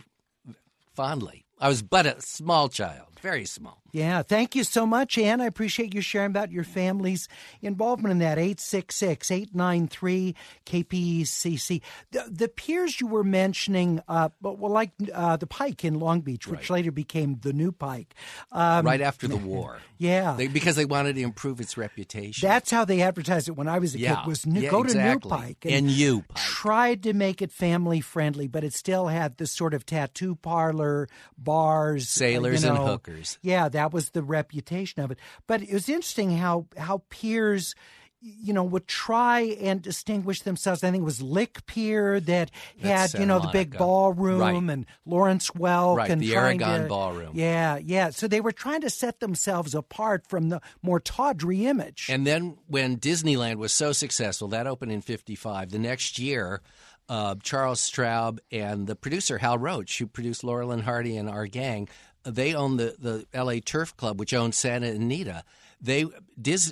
fondly. I was but a small child, very small. Yeah, thank you so much, Ann. I appreciate you sharing about your family's involvement in that. eight six six, eight nine three, K P C C. The, the piers you were mentioning, uh, well, like uh, the Pike in Long Beach, which right. later became the New Pike. Um, right after the war. Yeah. They, because they wanted to improve its reputation. That's how they advertised it when I was a yeah. kid, was new, yeah, go exactly. to New Pike. And New Pike. Tried to make it family-friendly, but it still had this sort of tattoo parlor, bars. Sailors you know. and hookers. Yeah, that was the reputation of it. But it was interesting how how piers, you know, would try and distinguish themselves. I think it was Lick Pier that That's had, you know, the big Monica. ballroom right. and Lawrence Welk. Right, and the trying Aragon to, Ballroom. Yeah, yeah. So they were trying to set themselves apart from the more tawdry image. And then when Disneyland was so successful, that opened in fifty-five, the next year, uh, Charles Straub and the producer Hal Roach, who produced Laurel and Hardy and Our Gang, they own the, the L A Turf Club, which owns Santa Anita. They Dis,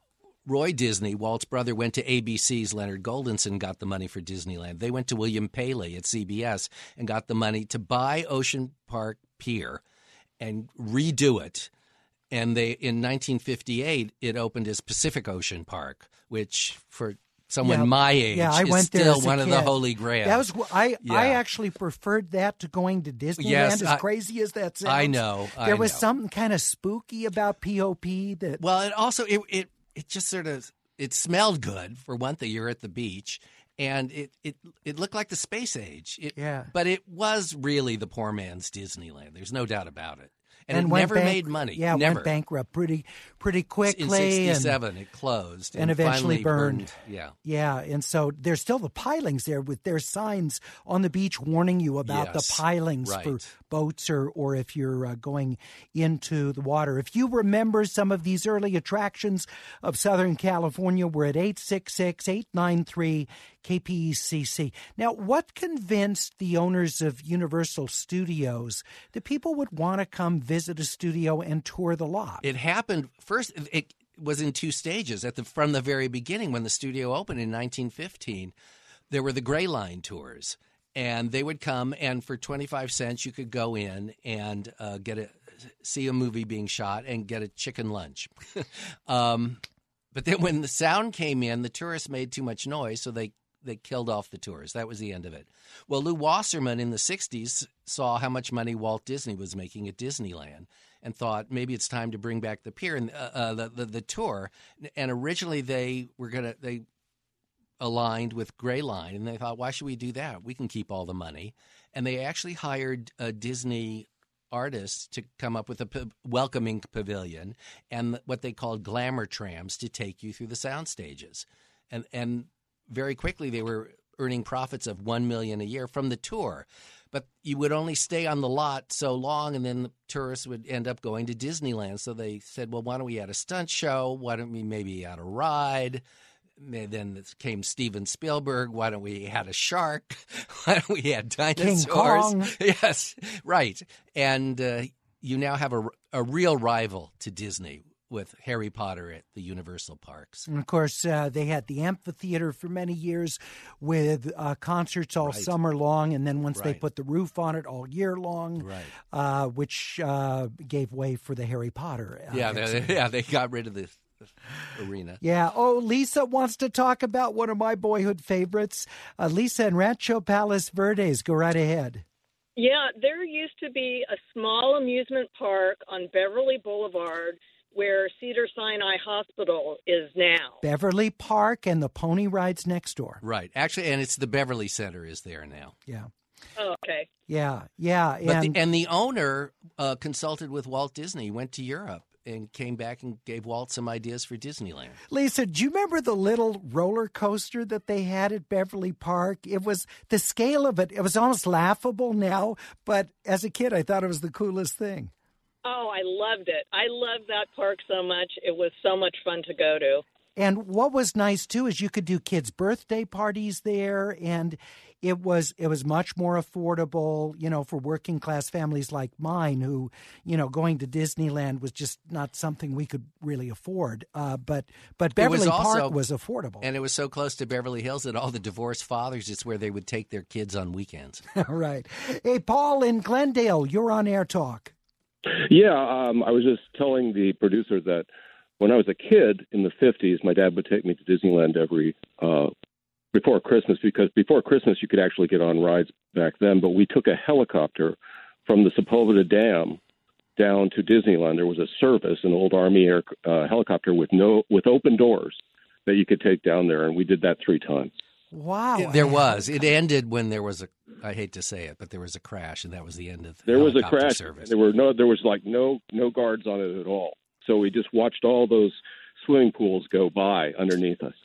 Roy Disney, Walt's brother, went to A B C's. Leonard Goldenson got the money for Disneyland. They went to William Paley at C B S and got the money to buy Ocean Park Pier and redo it. And they in nineteen fifty-eight, it opened as Pacific Ocean Park, which for someone yeah, my age yeah, I is went there still as a one of kid. the holy grail. That was I. Yeah. I actually preferred that to going to Disneyland. Yes, as I, crazy as that sounds, I know. I there was know. something kind of spooky about P O P. That well, it also it, it it just sort of it smelled good for one thing. You're at the beach, and it it it looked like the space age. It, yeah, but it was really the poor man's Disneyland. There's no doubt about it. And, and it went never bank- made money. Yeah, it never. went bankrupt pretty pretty quickly. In sixty-seven, it closed and, and, eventually finally burned. burned. Yeah, yeah, and so there's still the pilings there with their signs on the beach warning you about yes. the pilings right. for boats or or if you're uh, going into the water. If you remember some of these early attractions of Southern California, we're at eight six six, eight nine three, K P C C. Now, what convinced the owners of Universal Studios that people would want to come visit visit a studio and tour the lot. It happened first. It was in two stages. At the from the very beginning, when the studio opened in nineteen fifteen, there were the Gray Line tours, and they would come, and for twenty-five cents, you could go in and uh, get a see a movie being shot and get a chicken lunch. um, but then when the sound came in, the tourists made too much noise, so they they killed off the tours. That was the end of it. Well, Lou Wasserman in the sixties saw how much money Walt Disney was making at Disneyland and thought maybe it's time to bring back the pier and uh, uh, the, the the tour. And originally they were gonna they aligned with Gray Line, and they thought, why should we do that? We can keep all the money. And they actually hired a Disney artists to come up with a p- welcoming pavilion and what they called glamour trams to take you through the sound stages. And and very quickly they were earning profits of one million dollars a year from the tour. But you would only stay on the lot so long, and then the tourists would end up going to Disneyland. So they said, well, why don't we add a stunt show? Why don't we maybe add a ride? Then came Steven Spielberg. Why don't we add a shark? Why don't we add dinosaurs? King Kong. Yes, right. And uh, you now have a, a real rival to Disney with Harry Potter at the Universal Parks. And, of course, uh, they had the amphitheater for many years with uh, concerts all Right. summer long, and then once they Right. put the roof on it all year long, Right. uh, which uh, gave way for the Harry Potter. Uh, Yeah, they, exhibit. yeah, they got rid of the arena. Yeah. Oh, Lisa wants to talk about one of my boyhood favorites. Uh, Lisa in Rancho Palos Verdes. Go right ahead. Yeah, there used to be a small amusement park on Beverly Boulevard where Cedar-Sinai Hospital is now. Beverly Park and the pony rides next door. Right. Actually, and it's the Beverly Center is there now. Yeah. Oh, okay. Yeah. Yeah. But And the, and the owner uh, consulted with Walt Disney, went to Europe, and came back and gave Walt some ideas for Disneyland. Lisa, do you remember the little roller coaster that they had at Beverly Park? It was the scale of it. It was almost laughable now, but as a kid, I thought it was the coolest thing. Oh, I loved it. I loved that park so much. It was so much fun to go to. And what was nice too is you could do kids' birthday parties there, and it was it was much more affordable, you know, for working class families like mine, who, you know, going to Disneyland was just not something we could really afford. Uh, but but Beverly It was also- Park was affordable. And it was so close to Beverly Hills that all the divorced fathers, it's where they would take their kids on weekends. Right. Hey, Paul in Glendale, you're on Air Talk. Yeah, um, I was just telling the producer that when I was a kid in the fifties, my dad would take me to Disneyland every uh, before Christmas, because before Christmas you could actually get on rides back then. But we took a helicopter from the Sepulveda Dam down to Disneyland. There was a service, an old Army air uh, helicopter with no with open doors that you could take down there, and we did that three times. Wow. There was. It ended when there was a, I hate to say it, but there was a crash, and that was the end of the There was a helicopter crash. service. There were no. There was like no no guards on it at all. So we just watched all those swimming pools go by underneath us.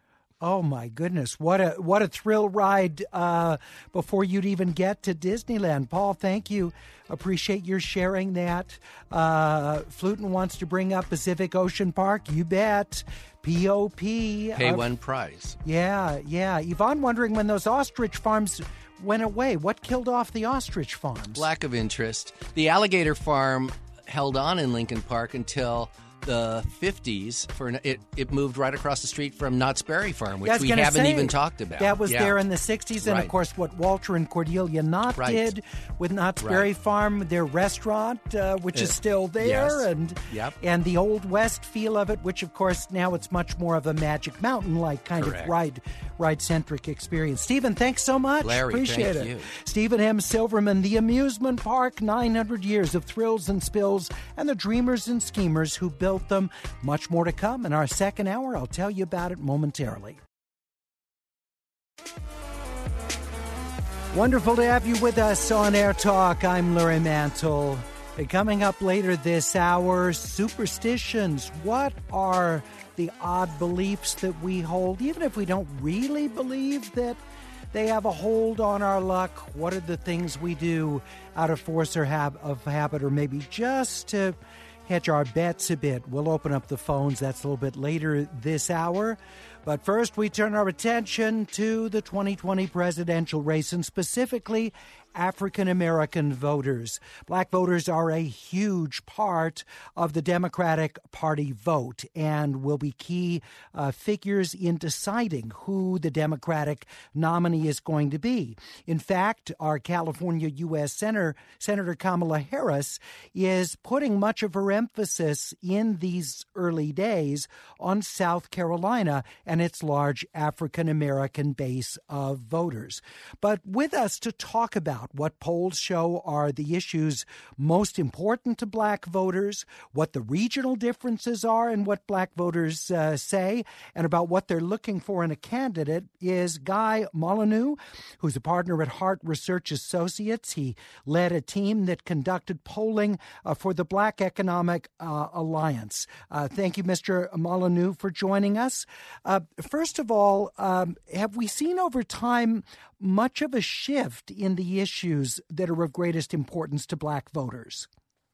Oh my goodness! What a what a thrill ride uh, before you'd even get to Disneyland. Paul, thank you. Appreciate your sharing that. Uh, Fluton wants to bring up Pacific Ocean Park. You bet. P O P. Pay Uh, one price. Yeah, yeah. Yvonne wondering when those ostrich farms went away. What killed off the ostrich farms? Lack of interest. The alligator farm held on in Lincoln Park until the fifties. For an, it, it moved right across the street from Knott's Berry Farm, which Yeah, I was we gonna haven't say, even talked about. That was Yeah. there in the sixties, and Right. of course what Walter and Cordelia Knott Right. did with Knott's Right. Berry Farm, their restaurant, uh, which is Uh, still there, yes. and Yep. and the Old West feel of it, which of course now it's much more of a Magic Mountain-like kind Correct. of ride ride-centric experience. Stephen, thanks so much. Larry, Appreciate thank it. you. Stephen M. Silverman, the amusement park, nine hundred years of thrills and spills, and the dreamers and schemers who built them. Much more to come in our second hour. I'll tell you about it momentarily. Wonderful to have you with us on Air Talk. I'm Larry Mantle. And coming up later this hour, superstitions. What are the odd beliefs that we hold, even if we don't really believe that they have a hold on our luck? What are the things we do out of force or hab- of habit, or maybe just to hedge our bets a bit? We'll open up the phones. That's a little bit later this hour. But first, we turn our attention to the twenty twenty presidential race, and specifically African-American voters. Black voters are a huge part of the Democratic Party vote and will be key uh, figures in deciding who the Democratic nominee is going to be. In fact, our California U S Senator, Senator Kamala Harris is putting much of her emphasis in these early days on South Carolina and its large African-American base of voters. But with us to talk about what polls show are the issues most important to black voters, what the regional differences are and what black voters uh, say, and about what they're looking for in a candidate is Guy Molyneux, who's a partner at Hart Research Associates. He led a team that conducted polling uh, for the Black Economic uh, Alliance. Uh, thank you, Mister Molyneux, for joining us. Uh, first of all, um, have we seen over time much of a shift in the issues that are of greatest importance to black voters?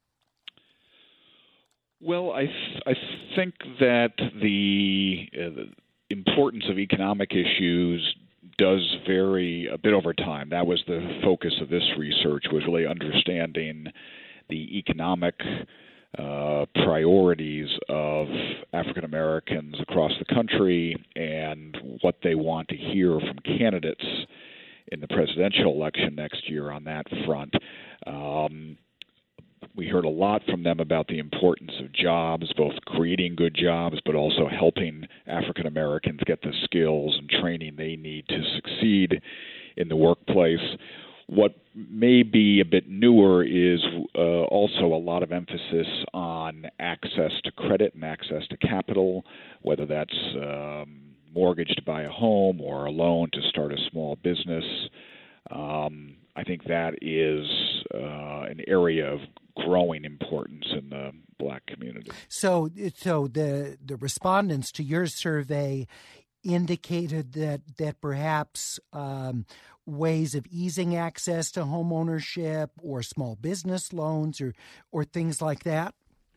Well, I th- I think that the, uh, the importance of economic issues does vary a bit over time. That was the focus of this research, was really understanding the economic uh, priorities of African Americans across the country and what they want to hear from candidates in the presidential election next year on that front. Um, we heard a lot from them about the importance of jobs, both creating good jobs, but also helping African Americans get the skills and training they need to succeed in the workplace. What may be a bit newer is uh, also a lot of emphasis on access to credit and access to capital, whether that's um, mortgage to buy a home or a loan to start a small business. Um, I think that is uh, an area of growing importance in the black community. So, so the the respondents to your survey indicated that that perhaps um, ways of easing access to home ownership or small business loans or or things like that.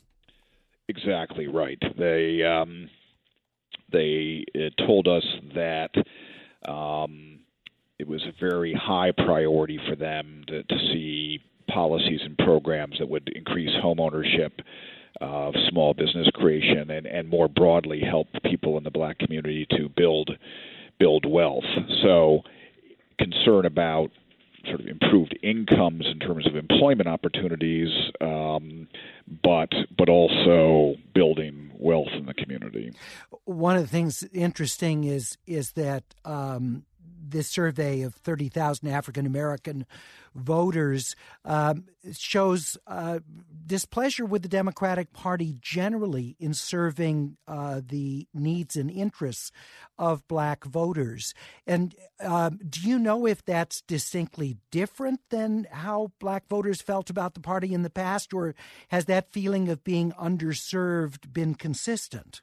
Exactly right. They um, they uh, told us that um, it was a very high priority for them to, to see policies and programs that would increase home ownership, uh, small business creation, and, and more broadly help people in the black community to build build wealth. So concern about sort of improved incomes in terms of employment opportunities, um, but but also building wealth in the community. One of the things interesting is is that um, this survey of thirty thousand African American voters um, shows uh, displeasure with the Democratic Party generally in serving uh, the needs and interests of black voters. And um, do you know if that's distinctly different than how black voters felt about the party in the past, or has that feeling of being underserved been consistent?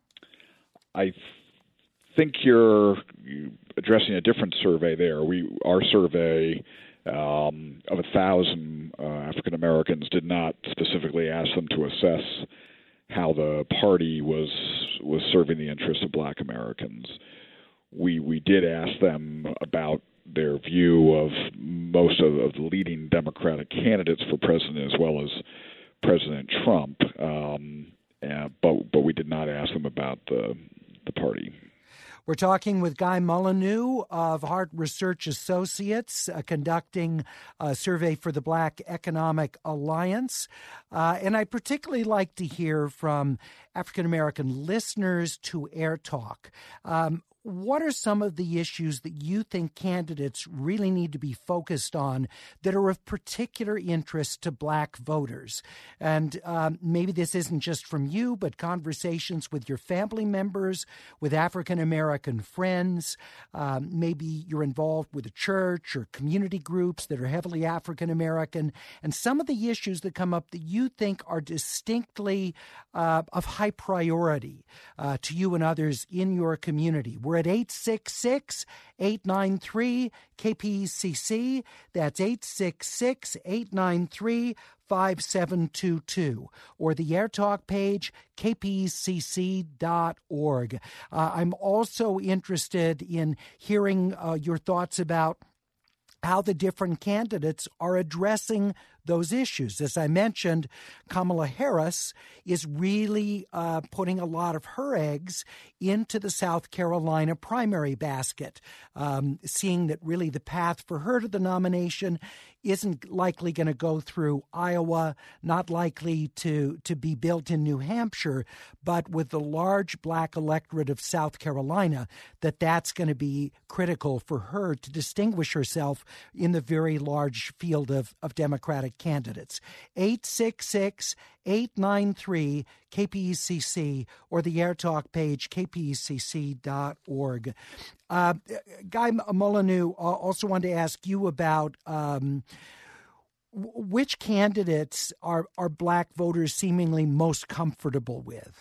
I think you're addressing a different survey there. We our survey um, of a thousand uh, African Americans did not specifically ask them to assess how the party was was serving the interests of black Americans. We we did ask them about their view of most of, of the leading Democratic candidates for president, as well as President Trump, um, uh, but but we did not ask them about the the party. We're talking with Guy Molyneux of Hart Research Associates, uh, conducting a survey for the Black Economic Alliance. Uh, and I particularly like to hear from African-American listeners to Air Talk. Um, what are some of the issues that you think candidates really need to be focused on that are of particular interest to black voters? And um, maybe this isn't just from you, but conversations with your family members, with African-American friends. Um, maybe you're involved with a church or community groups that are heavily African-American. And some of the issues that come up that you think are distinctly uh, of high priority uh, to you and others in your community. We're at eight six six, eight nine three, K P C C. That's eight six six, eight nine three, five seven two two, or the AirTalk page, k p c c dot org. Uh, I'm also interested in hearing uh, your thoughts about how the different candidates are addressing those issues. As I mentioned, Kamala Harris is really uh, putting a lot of her eggs into the South Carolina primary basket, um, seeing that really the path for her to the nomination isn't likely going to go through Iowa, not likely to, to be built in New Hampshire, but with the large black electorate of South Carolina, that that's going to be critical for her to distinguish herself in the very large field of, of Democratic candidates. eight six six, eight nine three, K P E C C or the AirTalk page, k p e c c dot org. Uh, Guy Molyneux, also wanted to ask you about um, which candidates are, are black voters seemingly most comfortable with?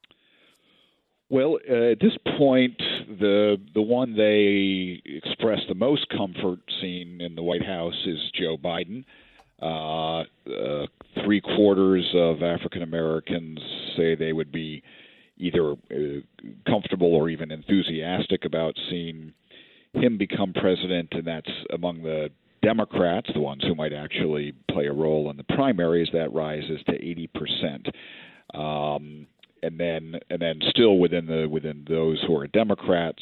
Well, uh, at this point, the the one they express the most comfort seeing in the White House is Joe Biden. Uh, uh, three quarters of African Americans say they would be either uh, comfortable or even enthusiastic about seeing him become president, and that's among the Democrats, the ones who might actually play a role in the primaries. That rises to eighty percent. Um, and then, and then, still within the within those who are Democrats,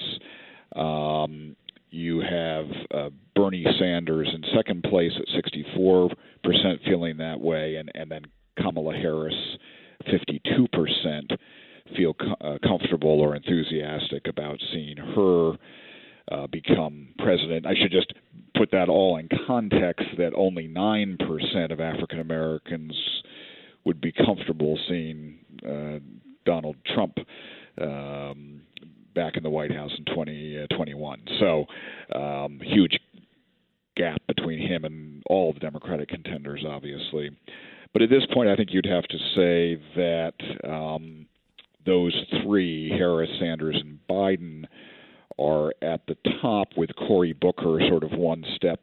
um, you have uh, Bernie Sanders in second place at sixty-four percent feeling that way, and, and then Kamala Harris, fifty-two percent feel co- uh, comfortable or enthusiastic about seeing her uh, become president. I should just put that all in context that only nine percent of African Americans would be comfortable seeing uh, Donald Trump um, back in the White House in twenty twenty-one. So um, huge gap between him and all of the Democratic contenders, obviously. But at this point, I think you'd have to say that um, those three, Harris, Sanders, and Biden, are at the top, with Cory Booker sort of one step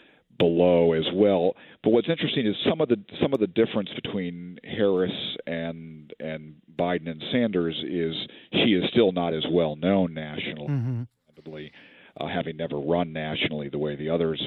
below as well. But what's interesting is some of the some of the difference between Harris and and Biden and Sanders is she is still not as well known nationally, mm-hmm. uh, having never run nationally the way the others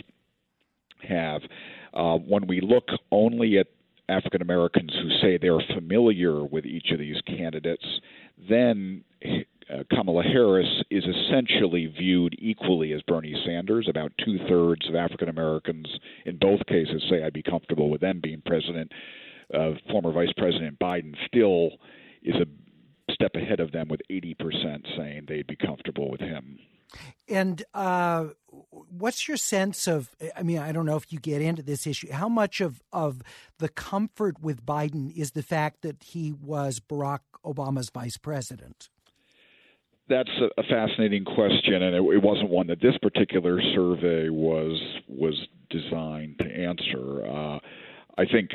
have. Uh, when we look only at African Americans who say they're familiar with each of these candidates, then uh, Kamala Harris is essentially viewed equally as Bernie Sanders. About two-thirds of African Americans in both cases say I'd be comfortable with them being president. Uh, former Vice President Biden still is a step ahead of them, with eighty percent saying they'd be comfortable with him. And uh, what's your sense of, I mean, I don't know if you get into this issue, how much of, of the comfort with Biden is the fact that he was Barack Obama's vice president? That's a fascinating question, and it, it wasn't one that this particular survey was was designed to answer. Uh, I think,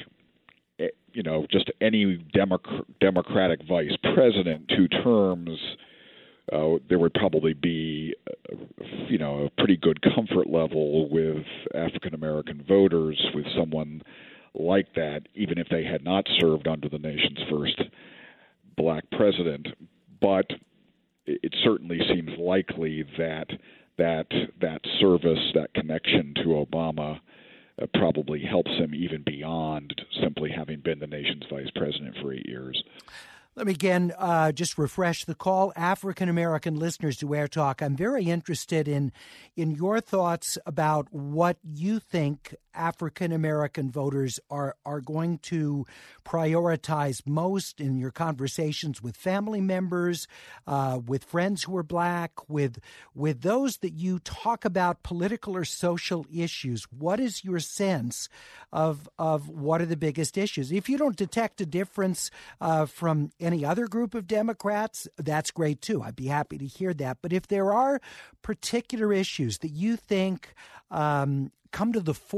you know, just any Democ- Democratic vice president, two terms, uh, there would probably be, uh, you know, a pretty good comfort level with African American voters with someone like that, even if they had not served under the nation's first black president. But it certainly seems likely that that that service, that connection to Obama, uh, probably helps him even beyond simply having been the nation's vice president for eight years. Let me again uh, just refresh the call. African-American listeners to Air Talk, I'm very interested in in your thoughts about what you think African-American voters are, are going to prioritize most in your conversations with family members, uh, with friends who are black, with, with those that you talk about political or social issues. What is your sense of, of what are the biggest issues? If you don't detect a difference uh, from any other group of Democrats, that's great too. I'd be happy to hear that. But if there are particular issues that you think um, come to the fore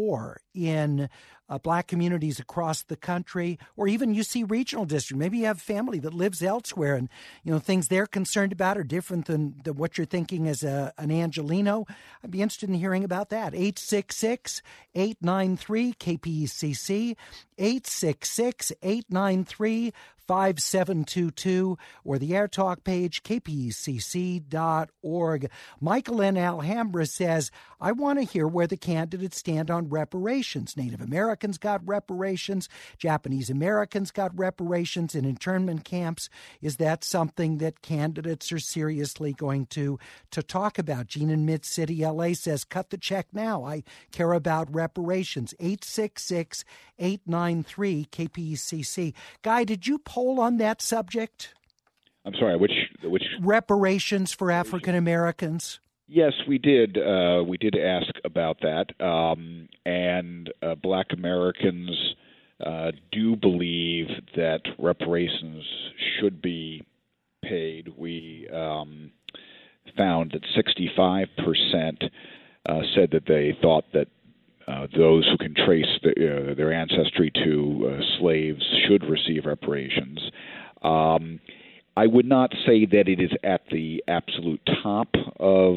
in uh, black communities across the country, or even you see regional districts. Maybe you have family that lives elsewhere, and you know things they're concerned about are different than, than what you're thinking as a, an Angelino. I'd be interested in hearing about that. eight six six, eight nine three, K P E C C, eight six six, eight nine three, five seven two two, or the AirTalk page, k p e c c dot org. Michael in Alhambra says, I want to hear where the candidates stand on reparations. Native Americans got reparations. Japanese Americans got reparations in internment camps. Is that something that candidates are seriously going to, to talk about? Gene in Mid-City, L A says, cut the check now. I care about reparations. eight six six, eight nine three, K P E C C. Guy, did you poll on that subject? I'm sorry, which which reparations for African Americans? Yes, we did. Uh, we did ask about that, um, and uh, Black Americans uh, do believe that reparations should be paid. We um, found that sixty-five percent uh, said that they thought that Uh, those who can trace the, uh, their ancestry to uh, slaves should receive reparations. Um, I would not say that it is at the absolute top of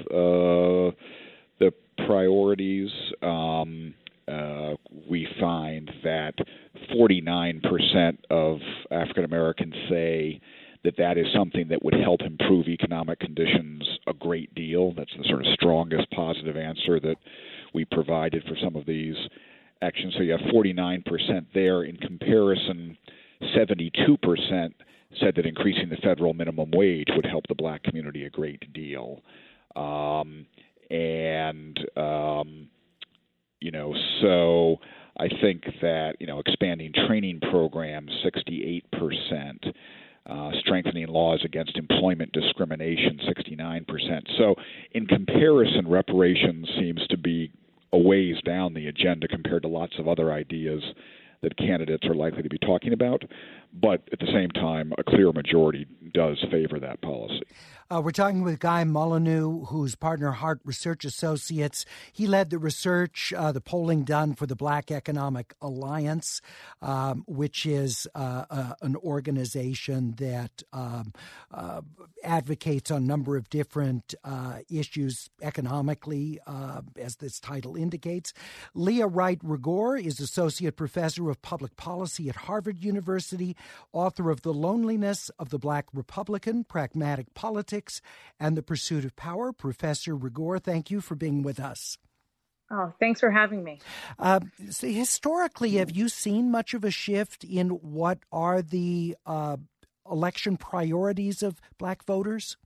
uh, the priorities. Um, uh, we find that forty-nine percent of African Americans say that that is something that would help improve economic conditions a great deal. That's the sort of strongest positive answer that we provided for some of these actions. So you have forty-nine percent there. In comparison, seventy-two percent said that increasing the federal minimum wage would help the black community a great deal. Um, and, um, you know, so I think that, you know, expanding training programs, sixty-eight percent. Uh, strengthening laws against employment discrimination, sixty-nine percent. So in comparison, reparations seems to be a ways down the agenda compared to lots of other ideas that candidates are likely to be talking about. But at the same time, a clear majority does favor that policy. Uh, we're talking with Guy Molyneux, who's partner Hart Research Associates. He led the research, uh, the polling done for the Black Economic Alliance, um, which is uh, uh, an organization that um, uh, advocates on a number of different uh, issues economically, uh, as this title indicates. Leah Wright-Rigueur is Associate Professor of Public Policy at Harvard University, author of The Loneliness of the Black Republican, Pragmatic Politics, and the Pursuit of Power. Professor Rigueur, thank you for being with us. Oh, thanks for having me. Uh, so historically, have you seen much of a shift in what are the uh, election priorities of black voters?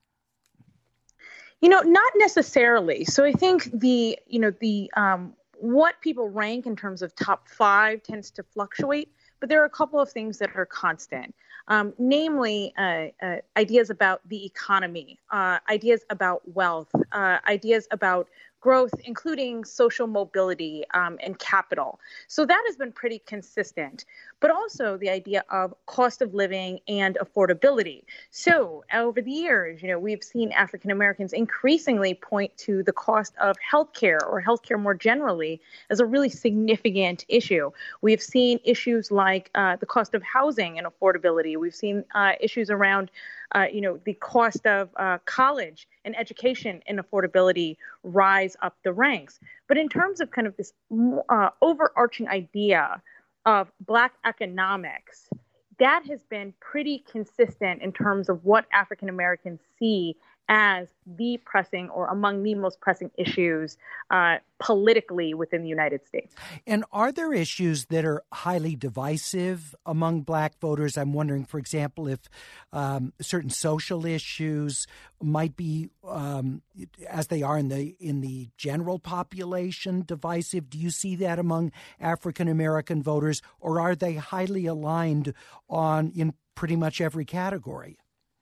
You know, not necessarily. So I think the, you know, the um, what people rank in terms of top five tends to fluctuate, but there are a couple of things that are constant. Um, namely, uh, uh, ideas about the economy, uh, ideas about wealth, uh, ideas about growth, including social mobility um, and capital. So that has been pretty consistent, but also the idea of cost of living and affordability. So over the years, you know, we've seen African Americans increasingly point to the cost of healthcare or healthcare more generally as a really significant issue. We've seen issues like uh, the cost of housing and affordability. We've seen uh, issues around Uh, you know, the cost of uh, college and education and affordability rise up the ranks. But in terms of kind of this uh, overarching idea of Black economics, that has been pretty consistent in terms of what African Americans see as the pressing or among the most pressing issues uh, politically within the United States. And are there issues that are highly divisive among black voters? I'm wondering, for example, if um, certain social issues might be, um, as they are in the in the general population, divisive. Do you see that among African American voters, or are they highly aligned on in pretty much every category?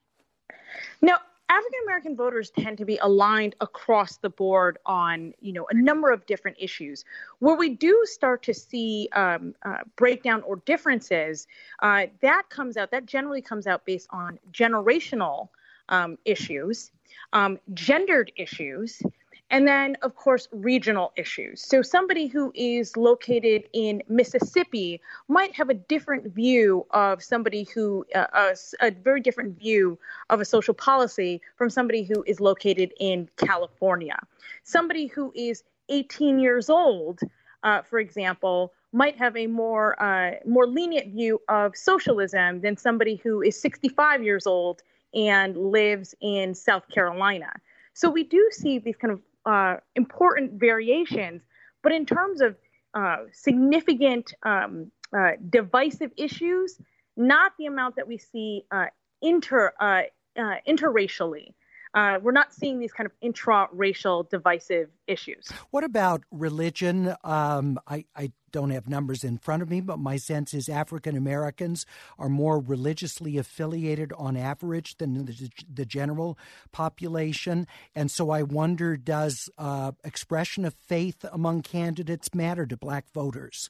No. African American voters tend to be aligned across the board on, you know, a number of different issues. Where we do start to see um, uh, breakdown or differences, uh, that comes out, that generally comes out based on generational um, issues, um, gendered issues, And then, of course, regional issues. So somebody who is located in Mississippi might have a different view of somebody who, uh, a, a very different view of a social policy from somebody who is located in California. Somebody who is eighteen years old, uh, for example, might have a more uh, more lenient view of socialism than somebody who is sixty-five years old and lives in South Carolina. So we do see these kind of uh, important variations, but in terms of uh, significant um, uh, divisive issues, not the amount that we see uh, inter uh, uh, interracially. Uh, we're not seeing these kind of intra-racial divisive issues. What about religion? Um, I, I don't have numbers in front of me, but my sense is African Americans are more religiously affiliated on average than the, the general population. And so I wonder, does uh, expression of faith among candidates matter to black voters?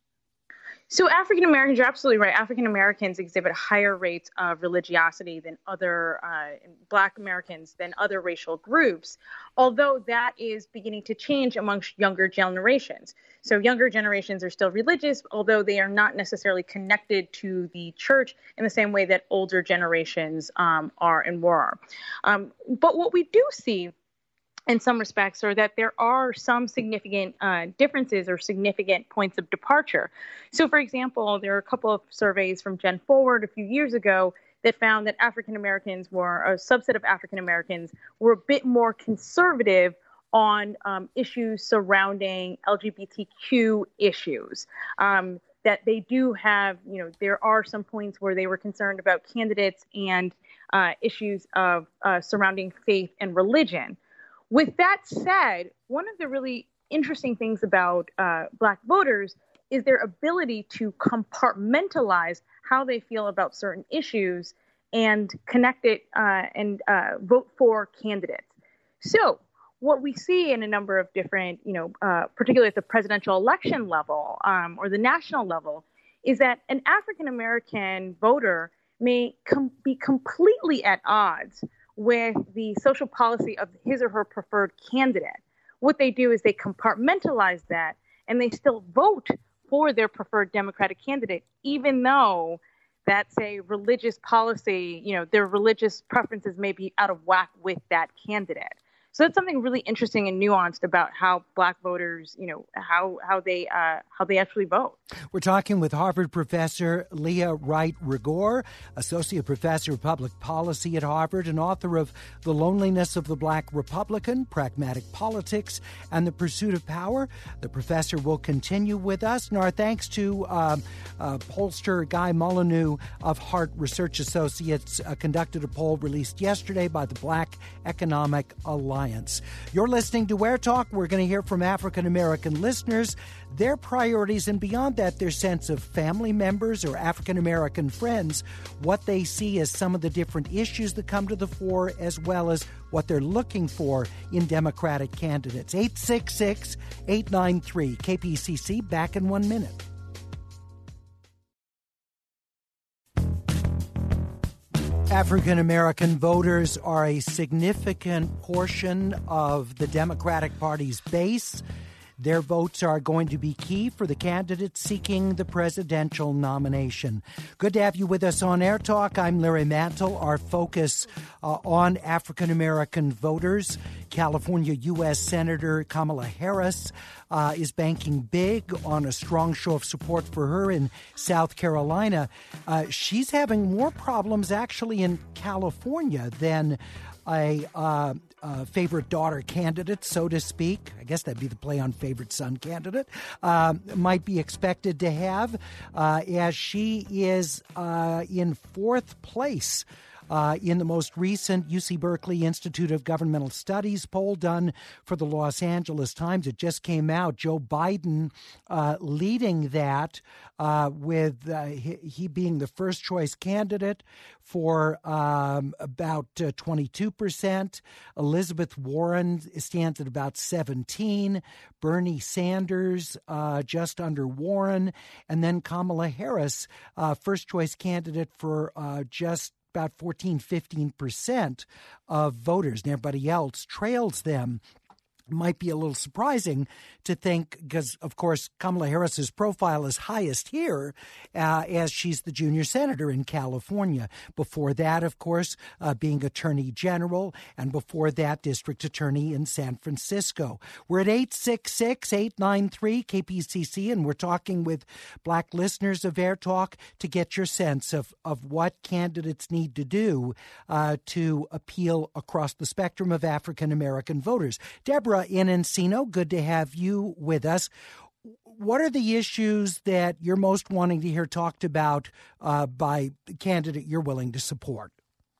So African Americans, you're absolutely right. African Americans exhibit higher rates of religiosity than other uh, Black Americans, than other racial groups, although that is beginning to change amongst younger generations. So younger generations are still religious, although they are not necessarily connected to the church in the same way that older generations um, are and were. Um, but what we do see in some respects are that there are some significant uh, differences or significant points of departure. So, for example, there are a couple of surveys from Gen Forward a few years ago that found that African Americans were, a subset of African Americans were a bit more conservative on um, issues surrounding L G B T Q issues. Um, that they do have, you know, there are some points where they were concerned about candidates and uh, issues of uh, surrounding faith and religion. With that said, one of the really interesting things about uh, Black voters is their ability to compartmentalize how they feel about certain issues and connect it uh, and uh, vote for candidates. So what we see in a number of different, you know, uh, particularly at the presidential election level um, or the national level, is that an African-American voter may com- be completely at odds with the social policy of his or her preferred candidate. What they do is they compartmentalize that and they still vote for their preferred Democratic candidate, even though that's a religious policy, you know, their religious preferences may be out of whack with that candidate. So that's something really interesting and nuanced about how Black voters, you know, how how they uh, how they actually vote. We're talking with Harvard professor Leah Wright Rigueur, associate professor of public policy at Harvard and author of The Loneliness of the Black Republican, Pragmatic Politics, and the Pursuit of Power. The professor will continue with us. And our thanks to um, uh, pollster Guy Molyneux of Hart Research Associates, uh, conducted a poll released yesterday by the Black Economic Alliance. You're listening to Where Talk. We're going to hear from African American listeners, their priorities, and beyond that, their sense of family members or African American friends, what they see as some of the different issues that come to the fore, as well as what they're looking for in Democratic candidates. eight six six, eight nine three, K P C C. Back in one minute. African American voters are a significant portion of the Democratic Party's base. Their votes are going to be key for the candidates seeking the presidential nomination. Good to have you with us on Air Talk. I'm Larry Mantle. Our focus uh, on African American voters. California U S Senator Kamala Harris uh, is banking big on a strong show of support for her in South Carolina. Uh, she's having more problems actually in California than a uh, uh, favorite daughter candidate, so to speak. I guess that'd be the play on favorite son candidate, uh, might be expected to have, uh, as she is uh, in fourth place Uh, in the most recent U C Berkeley Institute of Governmental Studies poll done for the Los Angeles Times. It just came out. Joe Biden uh, leading that uh, with uh, he, he being the first choice candidate for um, about uh, twenty-two percent. Elizabeth Warren stands at about seventeen. Bernie Sanders uh, just under Warren. And then Kamala Harris, uh, first choice candidate for uh, just about fourteen, fifteen percent of voters, and everybody else trails them. might be a little surprising to think, because, of course, Kamala Harris's profile is highest here uh, as she's the junior senator in California. Before that, of course, uh, being attorney general, and before that, district attorney in San Francisco. We're at eight six six, eight nine three, K P C C, and we're talking with Black listeners of Air Talk to get your sense of, of what candidates need to do uh, to appeal across the spectrum of African-American voters. Deborah in Encino, good to have you with us. What are the issues that you're most wanting to hear talked about uh, by the candidate you're willing to support?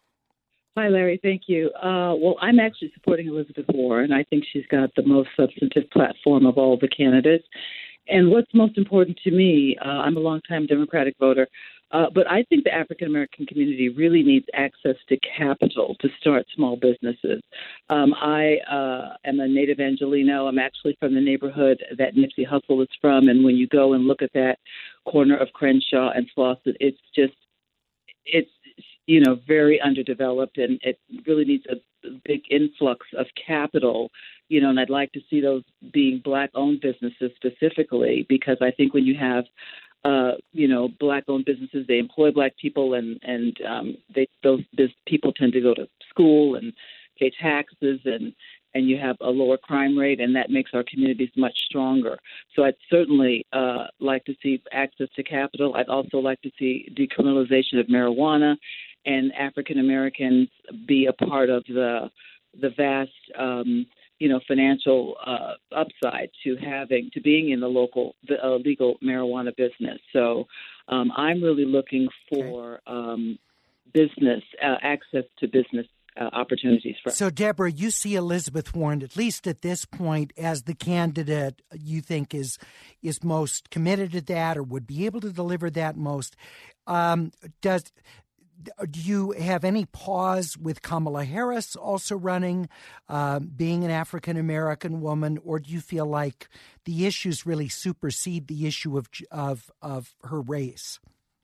Hi, Larry. Thank you. Uh, well, I'm actually supporting Elizabeth Warren. I think she's got the most substantive platform of all the candidates. And what's most important to me, uh, I'm a longtime Democratic voter, uh, but I think the African-American community really needs access to capital to start small businesses. Um, I uh, am a native Angelino. I'm actually from the neighborhood that Nipsey Hussle is from. And when you go and look at that corner of Crenshaw and Slauson, it's just, it's, you know, very underdeveloped, and it really needs a big influx of capital, you know, and I'd like to see those being Black-owned businesses specifically, because I think when you have, uh, you know, Black-owned businesses, they employ Black people, and, and um, they, those this people tend to go to school and pay taxes, and, and you have a lower crime rate, and that makes our communities much stronger. So I'd certainly uh, like to see access to capital. I'd also like to see decriminalization of marijuana, and African Americans be a part of the the vast, um, you know, financial uh, upside to having to being in the local the uh, legal marijuana business. So um, I'm really looking for um, business uh, access to business uh, opportunities for. So, Deborah, you see Elizabeth Warren, at least at this point, as the candidate you think is is most committed to that, or would be able to deliver that most. Um, does Do you have any pause with Kamala Harris also running, uh, being an African-American woman, or do you feel like the issues really supersede the issue of of, of her race?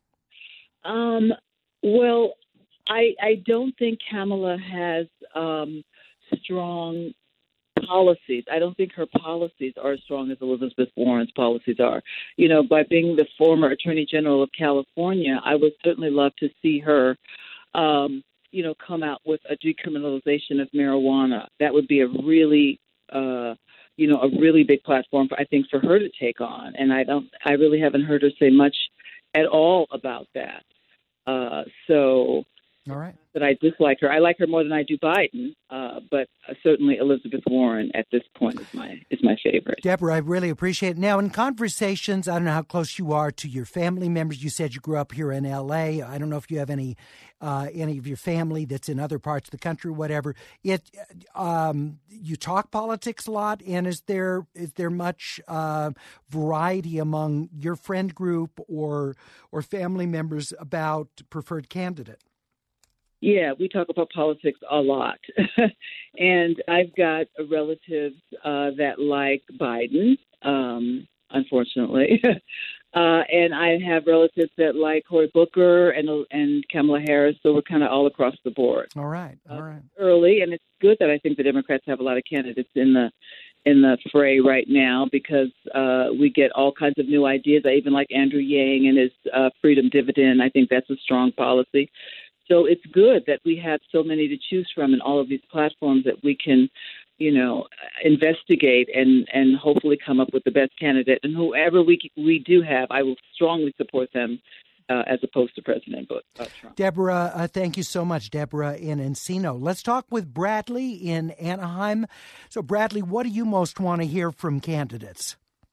Um, well, I, I don't think Kamala has um, strong policies. I don't think her policies are as strong as Elizabeth Warren's policies are. You know, by being the former Attorney General of California, I would certainly love to see her, um, you know, come out with a decriminalization of marijuana. That would be a really, uh, you know, a really big platform, for, I think, for her to take on. And I don't, I really haven't heard her say much at all about that. Uh, so. All right. That I dislike her. I like her more than I do Biden, uh, but uh, certainly Elizabeth Warren at this point is my is my favorite. Deborah, I really appreciate it. Now, in conversations, I don't know how close you are to your family members. You said you grew up here in L A. I don't know if you have any uh, any of your family that's in other parts of the country, whatever. It um, you talk politics a lot, and is there is there much uh, variety among your friend group or or family members about preferred candidate? Yeah, we talk about politics a lot. And I've got relatives uh, that like Biden, um, unfortunately. uh, and I have relatives that like Cory Booker and and Kamala Harris, so we're kind of all across the board. All right, all right. Uh, early, and it's good that I think the Democrats have a lot of candidates in the in the fray right now, because uh, we get all kinds of new ideas. I even like Andrew Yang and his uh, freedom dividend. I think that's a strong policy. So it's good that we have so many to choose from in all of these platforms that we can, you know, investigate and, and hopefully come up with the best candidate. And whoever we we do have, I will strongly support them uh, as opposed to President Trump. Deborah, uh, thank you so much, Deborah in Encino. Let's talk with Bradley in Anaheim. So, Bradley, what do you most want to hear from candidates?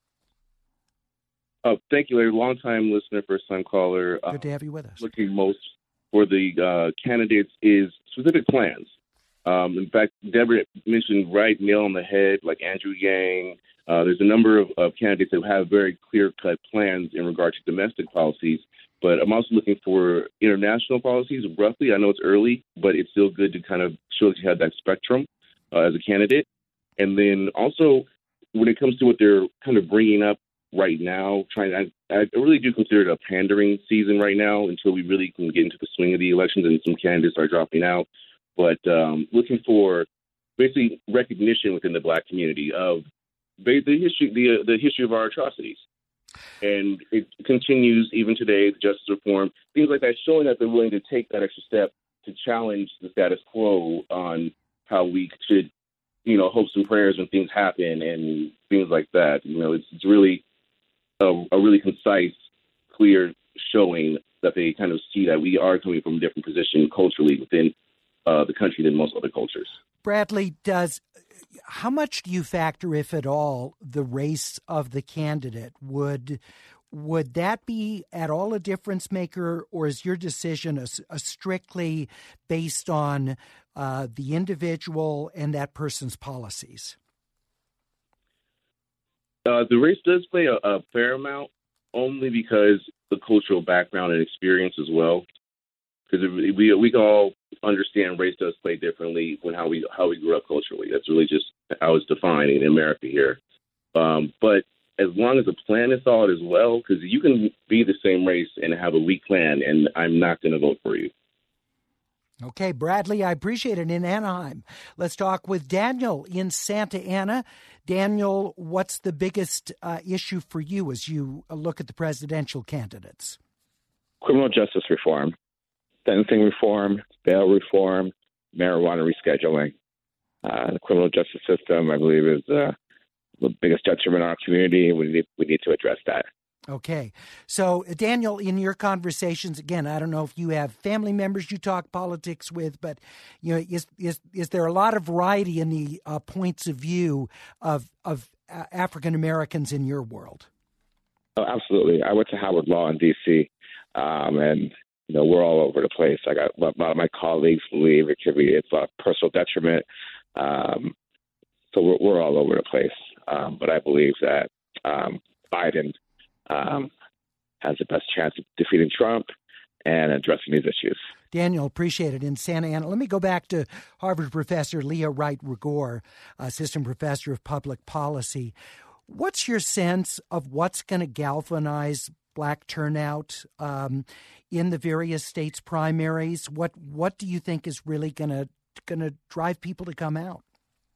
Oh, thank you, Larry. Long-time listener, first-time caller. Good to have you with us. Looking most for the uh, candidates is specific plans. Um, in fact, Deborah mentioned right nail on the head, like Andrew Yang. Uh, there's a number of, of candidates that have very clear-cut plans in regard to domestic policies, but I'm also looking for international policies, roughly. I know it's early, but it's still good to kind of show that you have that spectrum uh, as a candidate. And then also, when it comes to what they're kind of bringing up right now, trying, I, I really do consider it a pandering season right now until we really can get into the swing of the elections and some candidates are dropping out. But um, looking for basically recognition within the black community of the history, the, uh, the history of our atrocities. And it continues even today, the justice reform, things like that, showing that they're willing to take that extra step to challenge the status quo on how we should, you know, hopes and prayers when things happen and things like that. You know, it's, it's really a, a really concise, clear showing that they kind of see that we are coming from a different position culturally within uh, the country than most other cultures. Bradley, does how much do you factor, if at all, the race of the candidate? Would would that be at all a difference maker, or is your decision a, a strictly based on uh, the individual and that person's policies? Uh, the race does play a, a fair amount, only because the cultural background and experience as well. Because we we can all understand race does play differently when how we how we grew up culturally. That's really just how it's defined in America here. Um, but as long as the plan is solid as well, because you can be the same race and have a weak plan, and I'm not going to vote for you. Okay, Bradley, I appreciate it. In Anaheim, let's talk with Daniel in Santa Ana. Daniel, what's the biggest uh, issue for you as you look at the presidential candidates? Criminal justice reform, sentencing reform, bail reform, marijuana rescheduling. Uh, the criminal justice system, I believe, is uh, the biggest detriment in our community. We need, we need to address that. Okay. So, Daniel, in your conversations, again, I don't know if you have family members you talk politics with, but you know, is is is there a lot of variety in the uh, points of view of of uh, African Americans in your world? Oh, absolutely. I went to Howard Law in D C, um, and you know, we're all over the place. I got a lot of my colleagues believe it could be it's a personal detriment. Um, so we're, we're all over the place. Um, but I believe that um, Biden um, has the best chance of defeating Trump and addressing these issues. Daniel, appreciate it. In Santa Ana, let me go back to Harvard professor Leah Wright-Rigueur, assistant professor of public policy. What's your sense of what's going to galvanize black turnout um, in the various states' primaries? What what do you think is really going to going to drive people to come out?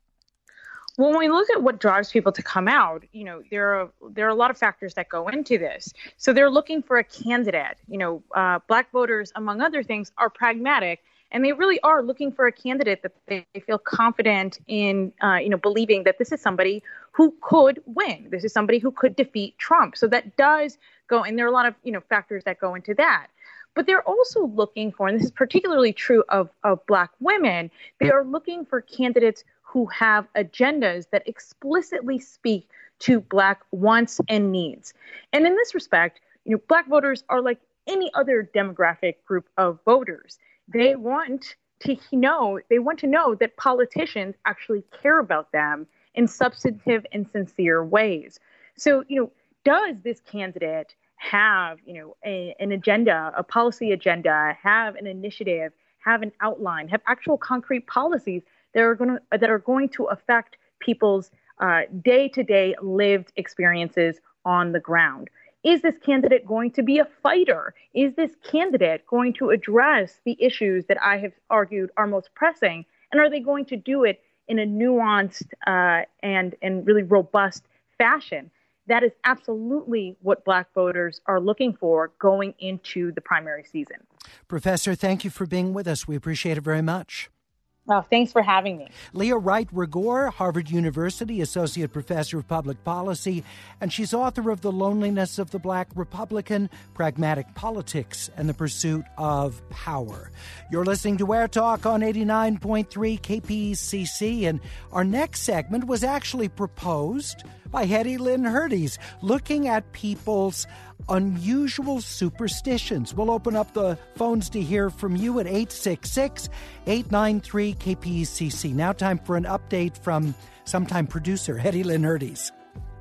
Well, when we look at what drives people to come out, you know, there are there are a lot of factors that go into this. So they're looking for a candidate. You know, uh, black voters, among other things, are pragmatic, and they really are looking for a candidate that they feel confident in, uh, you know, believing that this is somebody who could win. This is somebody who could defeat Trump. So that does go, and there are a lot of, you know, factors that go into that. But they're also looking for, and this is particularly true of, of black women, they are looking for candidates who have agendas that explicitly speak to black wants and needs. And in this respect, you know, black voters are like any other demographic group of voters. They want to know, they want to know that politicians actually care about them in substantive and sincere ways. So, you know, does this candidate have, you know, a, an agenda, a policy agenda, have an initiative, have an outline, have actual concrete policies that are going to that are going to affect people's uh, day-to-day lived experiences on the ground? Is this candidate going to be a fighter? Is this candidate going to address the issues that I have argued are most pressing? And are they going to do it in a nuanced uh, and and really robust fashion? That is absolutely what black voters are looking for going into the primary season. Professor, thank you for being with us. We appreciate it very much. Oh, thanks for having me. Leah Wright-Rigueur, Harvard University Associate Professor of Public Policy, and she's author of The Loneliness of the Black Republican, Pragmatic Politics and the Pursuit of Power. You're listening to Air Talk on eighty-nine point three K P C C, and our next segment was actually proposed by Hetty Lynn Hurdes, looking at people's unusual superstitions. We'll open up the phones to hear from you at eight six six, eight nine three, K P C C. Now time for an update from sometime producer Hetty Lynn Hurdes.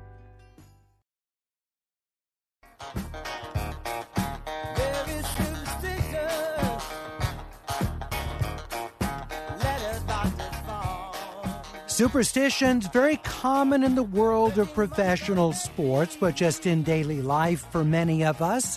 Superstitions, very common in the world of professional sports, but just in daily life for many of us. And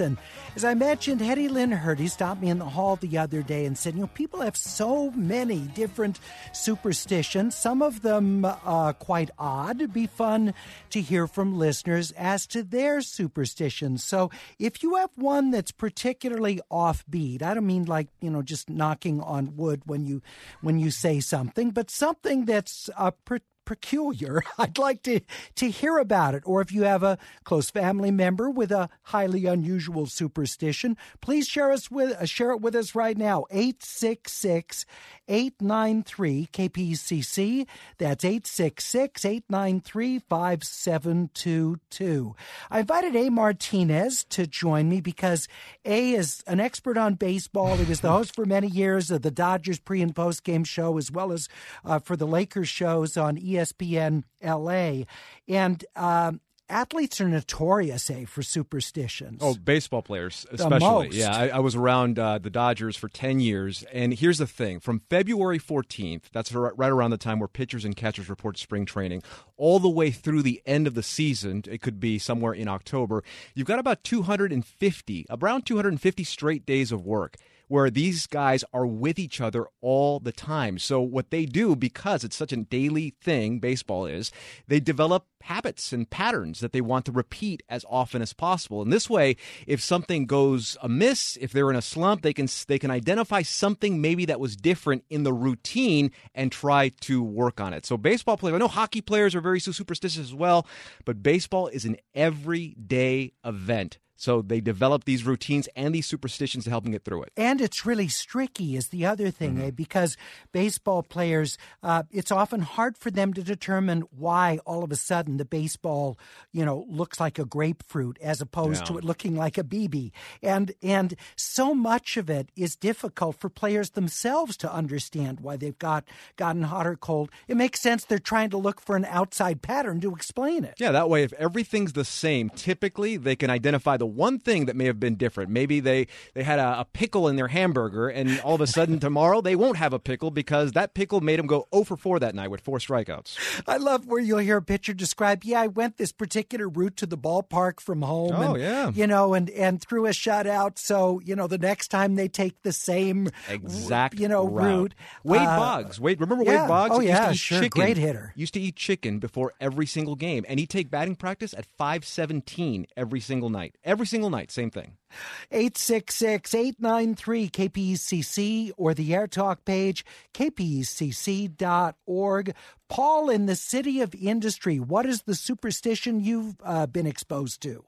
As I mentioned, Hetty Lynn Hurdy stopped me in the hall the other day and said, you know, people have so many different superstitions, some of them uh, quite odd. It'd be fun to hear from listeners as to their superstitions. So if you have one that's particularly offbeat, I don't mean like, you know, just knocking on wood when you when you say something, but something that's uh, per- peculiar, I'd like to, to hear about it. Or if you have a close family member with a highly unusual superstition, please share us with uh, share it with us right now. eight six six, eight nine three, K P C C. That's eight six six, eight nine three, five seven two two. I invited A. Martinez to join me because A is an expert on baseball. He was the host for many years of the Dodgers pre- and post-game show, as well as uh, for the Lakers shows on E S P N L A. And um, athletes are notorious, eh, for superstitions. Oh, baseball players The especially. most. Yeah, I, I was around uh, the Dodgers for ten years. And here's the thing. From February fourteenth, that's right around the time where pitchers and catchers report spring training, all the way through the end of the season, it could be somewhere in October, you've got about two hundred fifty, around two hundred fifty straight days of work, where these guys are with each other all the time. So what they do, because it's such a daily thing, baseball is, they develop habits and patterns that they want to repeat as often as possible. And this way, if something goes amiss, if they're in a slump, they can they can identify something maybe that was different in the routine and try to work on it. So baseball players, I know hockey players are very superstitious as well, but baseball is an everyday event. So they develop these routines and these superstitions to help them get through it. And it's really streaky is the other thing, mm-hmm. eh? Because baseball players, uh, it's often hard for them to determine why all of a sudden the baseball, you know, looks like a grapefruit as opposed yeah. to it looking like a B B. And, and so much of it is difficult for players themselves to understand why they've got gotten hot or cold. It makes sense they're trying to look for an outside pattern to explain it. Yeah, that way if everything's the same, typically they can identify the one thing that may have been different. Maybe they, they had a, a pickle in their hamburger, and all of a sudden tomorrow they won't have a pickle because that pickle made them go oh for four that night with four strikeouts. I love where you'll hear a pitcher describe, yeah, I went this particular route to the ballpark from home. Oh, and, yeah. You know, and, and threw a shutout. So, you know, the next time they take the same exact you know, route. route. Wade uh, Boggs. Wade, remember yeah. Wade Boggs? Oh, He yeah, used to eat sure. Chicken. Great hitter. Used to eat chicken before every single game, and he'd take batting practice at five seventeen every single night. Every single night, same thing. eight six six, eight nine three, K P C C or the Air Talk page, K P C C dot org. Paul, in the City of Industry, what is the superstition you've uh, been exposed to?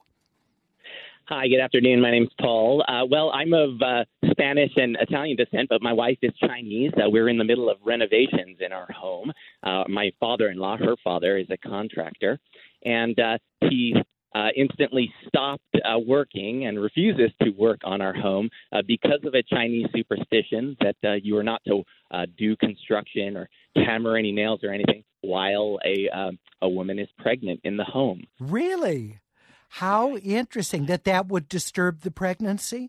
Hi, good afternoon. My name's Paul. Uh, well, I'm of uh, Spanish and Italian descent, but my wife is Chinese. Uh, we're in the middle of renovations in our home. Uh, my father-in-law, her father, is a contractor, and uh, he uh, instantly stopped uh, working and refuses to work on our home uh, because of a Chinese superstition that uh, you are not to uh, do construction or hammer any nails or anything while a uh, a woman is pregnant in the home. Really? How interesting that that would disturb the pregnancy.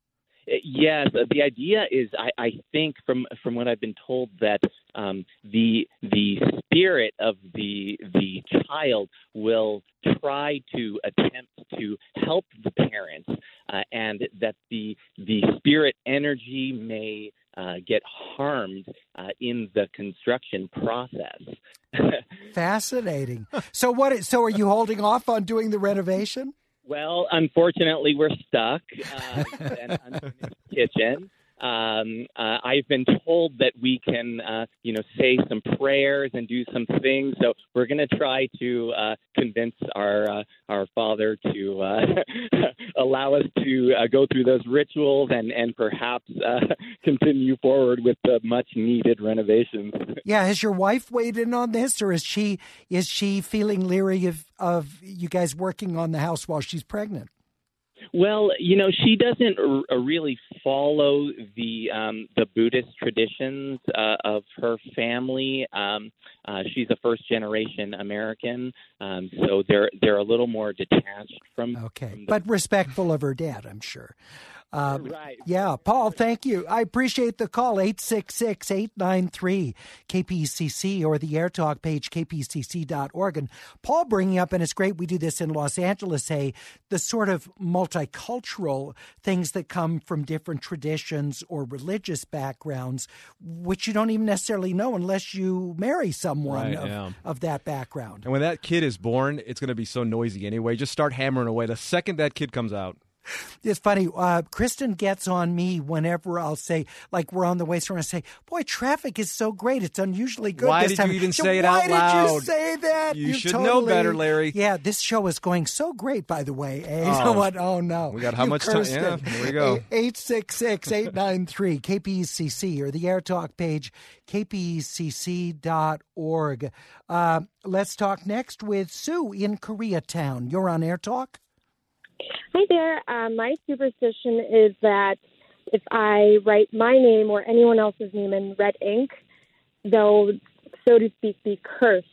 Yes, the idea is, I, I think, from from what I've been told, that um, the the spirit of the the child will try to attempt to help the parents, uh, and that the the spirit energy may uh, get harmed uh, in the construction process. Fascinating. So what? So are you holding off on doing the renovation? Well, unfortunately, we're stuck uh, in an unfinished kitchen. Um, uh, I've been told that we can, uh, you know, say some prayers and do some things. So we're going to try to uh, convince our uh, our father to uh, allow us to uh, go through those rituals and and perhaps uh, continue forward with the much needed renovations. Yeah, has your wife weighed in on this, or is she is she feeling leery of of you guys working on the house while she's pregnant? Well, you know, she doesn't r- really follow the um, the Buddhist traditions uh, of her family. Um, uh, she's a first generation American, um, so they're they're a little more detached from. Okay, from the- but respectful of her dad, I'm sure. Uh, Right. Yeah, Paul, thank you. I appreciate the call, eight six six, eight nine three, K P C C or the Air Talk page, k p c c dot org. And Paul bringing up, and it's great we do this in Los Angeles, hey, the sort of multicultural things that come from different traditions or religious backgrounds, which you don't even necessarily know unless you marry someone Right, of, yeah. of that background. And when that kid is born, it's going to be so noisy anyway. Just start hammering away the second that kid comes out. It's funny. Uh, Kristen gets on me whenever I'll say, like, we're on the way somewhere, I say, boy, traffic is so great. It's unusually good Why this did time. you even So say it why out did loud? you say that? You should totally, know better, Larry. Yeah, this show is going so great, by the way. Eh? You Oh. know what? Oh, no. We got how You much time? cursed Yeah, it. here we go. eight six six, eight nine three, K P C C or the Air Talk page, k p c c dot org. Uh, let's talk next with Sue in Koreatown. You're on Air Talk? Hi there. Uh, my superstition is that if I write my name or anyone else's name in red ink, they'll, so to speak, be cursed.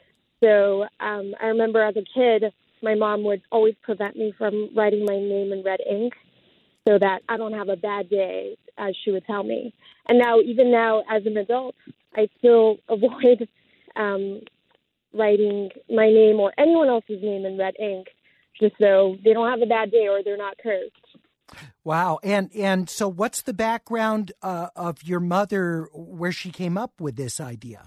So um, I remember as a kid, my mom would always prevent me from writing my name in red ink so that I don't have a bad day, as she would tell me. And now, even now, as an adult, I still avoid um, writing my name or anyone else's name in red ink, just so they don't have a bad day or they're not cursed. Wow. And and so what's the background uh, of your mother, where she came up with this idea?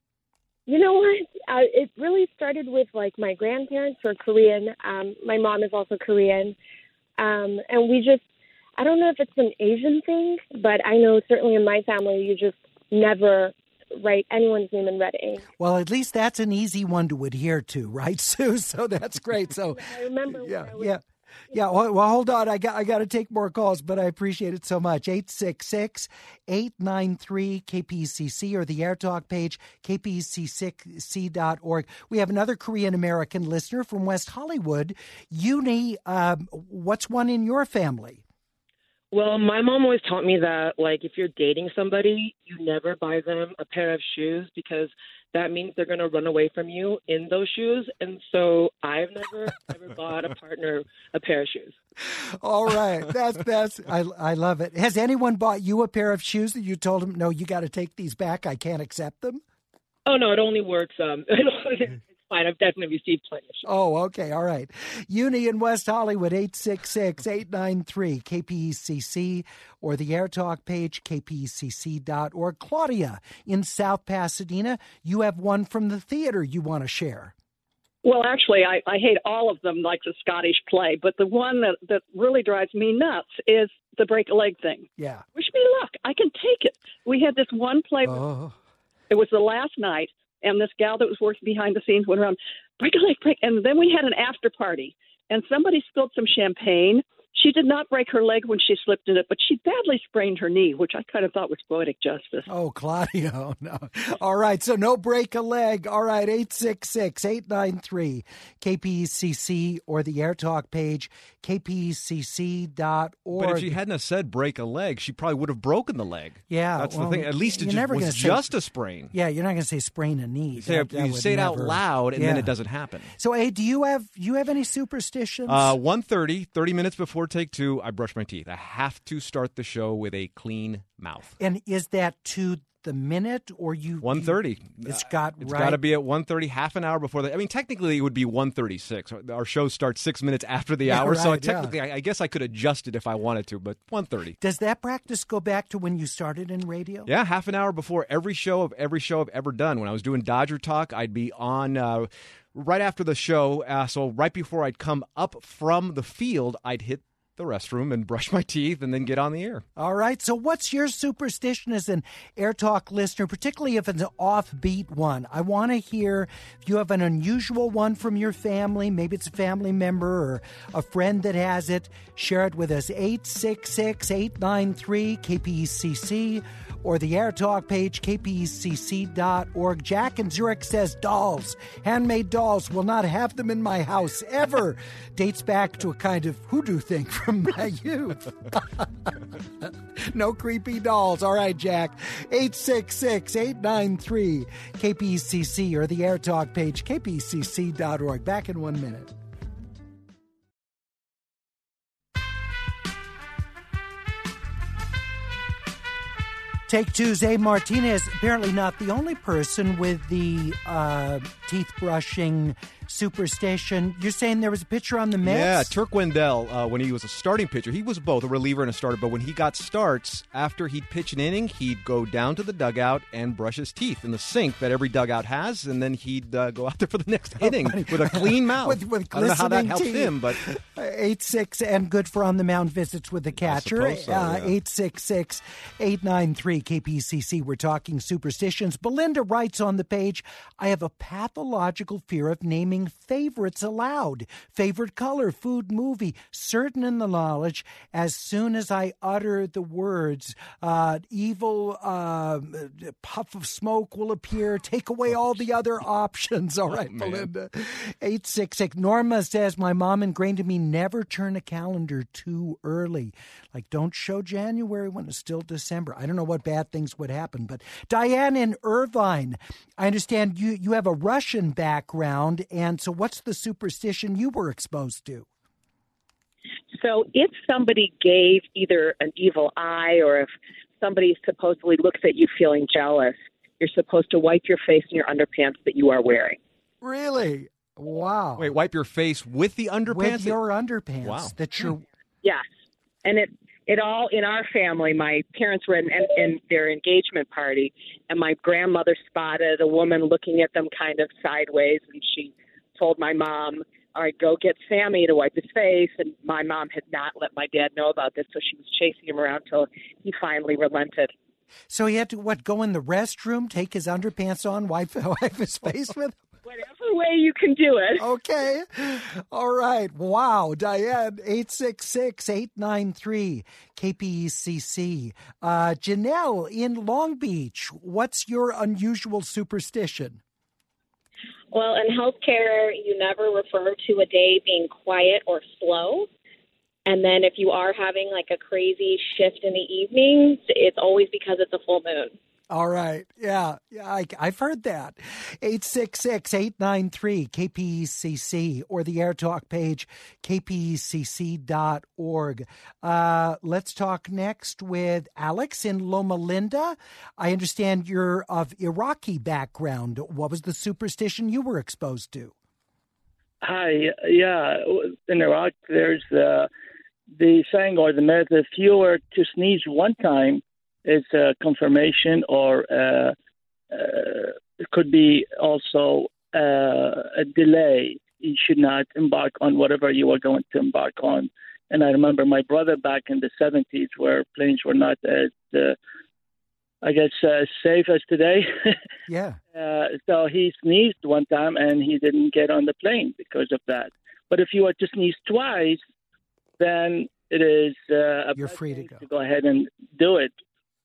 You know what? Uh, it really started with, like, my grandparents were Korean. Um, my mom is also Korean. Um, and we just, I don't know if it's an Asian thing, but I know certainly in my family, you just never write anyone's name in red ink. Well, at least that's an easy one to adhere to, right, Sue? So that's great. So I remember yeah, when I was yeah. Yeah, well, well, hold on. I got I got to take more calls, but I appreciate it so much. eight six six, eight nine three, K P C C or the Air Talk page, k p c c dot org. We have another Korean-American listener from West Hollywood. Uni, um, what's one in your family? Well, my mom always taught me that, like, if you're dating somebody, you never buy them a pair of shoes because that means they're going to run away from you in those shoes. And so I've never, ever bought a partner a pair of shoes. All right. That's, that's, I, I love it. Has anyone bought you a pair of shoes that you told them, no, you got to take these back, I can't accept them? Oh, no, it only works. Um, it's fine. I've definitely received plenty of shoes. Oh, okay. All right. Uni in West Hollywood, eight six six, eight nine three, K P C C or the Air Talk page, k p c c dot org. Claudia in South Pasadena, you have one from the theater you want to share. Well, actually, I, I hate all of them like the Scottish play, but the one that, that really drives me nuts is the break a leg thing. Yeah. Wish me luck. I can take it. We had this one play. Oh. It was the last night, and this gal that was working behind the scenes went around, break a leg, break. And then we had an after party, and somebody spilled some champagne. She did not break her leg when she slipped in it, but she badly sprained her knee, which I kind of thought was poetic justice. Oh, Claudio, no. All right, so no break a leg. All right, eight six six, eight nine three, K P C C or the Air Talk page, k p c c dot org. But if she hadn't have said break a leg, she probably would have broken the leg. Yeah. That's well, the thing. At least it you're just never was gonna say- just a sprain. Yeah, you're not going to say sprain a knee. You say, That- that you would say it out never- loud, and then Yeah. it doesn't happen. So, hey, do you have you have any superstitions? Uh, one thirty, thirty minutes before take two, I brush my teeth. I have to start the show with a clean mouth. And is that to the minute or you? one thirty. It's got It's right. got to be at one thirty, half an hour before the. I mean, technically, it would be one thirty-six. Our show starts six minutes after the Yeah, hour, so right, yeah. technically, I, I guess I could adjust it if I wanted to, but one thirty. Does that practice go back to when you started in radio? Yeah, half an hour before every show of every show I've ever done. When I was doing Dodger Talk, I'd be on uh, right after the show. Uh, so right before I'd come up from the field, I'd hit the restroom and brush my teeth and then get on the air. All right. So what's your superstition as an Air Talk listener, particularly if it's an offbeat one? I want to hear if you have an unusual one from your family. Maybe it's a family member or a friend that has it. Share it with us. eight six six, eight nine three, K P C C or the Air Talk page, k p c c dot org. Jack in Zurich says dolls, handmade dolls, will not have them in my house ever. Dates back to a kind of hoodoo thing from my youth. No creepy dolls. All right, Jack. eight six six, eight nine three, K P C C or the Air Talk page, k p c c dot org. Back in one minute. Take Two's Abe Martinez, apparently not the only person with the uh, teeth brushing superstition. You're saying there was a pitcher on the Mets? Yeah, Turk Wendell, uh, when he was a starting pitcher, he was both a reliever and a starter, but when he got starts, after he'd pitch an inning, he'd go down to the dugout and brush his teeth in the sink that every dugout has, and then he'd uh, go out there for the next oh, inning funny. with a clean mouth. with, with I don't know how that helps teeth. him, but... eight six and good for on-the-mound visits with the catcher. So, uh, yeah. eight six six, eight nine three, K P C C. We're talking superstitions. Belinda writes on the page, I have a pathological fear of naming favorites aloud. Favorite color, food, movie, certain in the knowledge as soon as I utter the words, uh, evil uh, puff of smoke will appear. Take away all the other options. All right, oh, Belinda. eight six six. Norma says, my mom ingrained in me never turn a calendar too early. Like, don't show January when it's still December. I don't know what bad things would happen. But Diane in Irvine, I understand you, you have a Russian background. And so what's the superstition you were exposed to? So if somebody gave either an evil eye or if somebody supposedly looks at you feeling jealous, you're supposed to wipe your face in your underpants that you are wearing. Really? Wow. Wait, wipe your face with the underpants? With your underpants. Wow. That you're... Yes. And it it all, in our family, my parents were in, in, in their engagement party, and my grandmother spotted a woman looking at them kind of sideways, and she told my mom, all right, go get Sammy to wipe his face. And my mom had not let my dad know about this, so she was chasing him around till he finally relented. So he had to, what, go in the restroom, take his underpants on, wipe, wipe his face with them? Whatever way you can do it. Okay. All right. Wow. Diane, eight six six, eight nine three, K P C C. Uh, Janelle in Long Beach, what's your unusual superstition? Well, in healthcare, you never refer to a day being quiet or slow. And then if you are having like a crazy shift in the evenings, it's always because it's a full moon. All right. Yeah. Yeah. I, I've heard that. eight six six, eight nine three, K P C C or the Air Talk page, K P C C dot org. Uh, let's talk next with Alex in Loma Linda. I understand you're of Iraqi background. What was the superstition you were exposed to? Hi. Yeah. In Iraq, there's the, the saying or the myth, if you were to sneeze one time, it's a confirmation, or uh, uh, it could be also uh, a delay. You should not embark on whatever you are going to embark on. And I remember my brother back in the seventies, where planes were not as, uh, I guess, uh, safe as today. Yeah. uh, so he sneezed one time, and he didn't get on the plane because of that. But if you were to sneeze twice, then it is uh, a You're free to go. to go ahead and do it.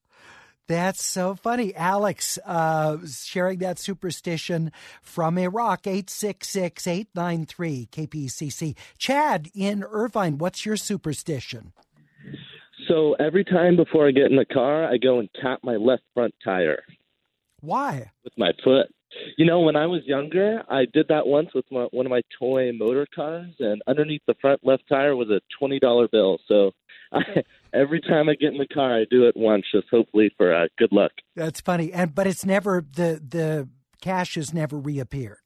That's so funny. Alex, uh, sharing that superstition from Iraq, eight six six, eight nine three, K P C C. Chad in Irvine, what's your superstition? So every time before I get in the car, I go and tap my left front tire. Why? With my foot. You know, when I was younger, I did that once with my, one of my toy motor cars, and underneath the front left tire was a twenty dollar bill. So I, every time I get in the car, I do it once, just hopefully for uh, good luck. That's funny. And but it's never, the, the cash has never reappeared.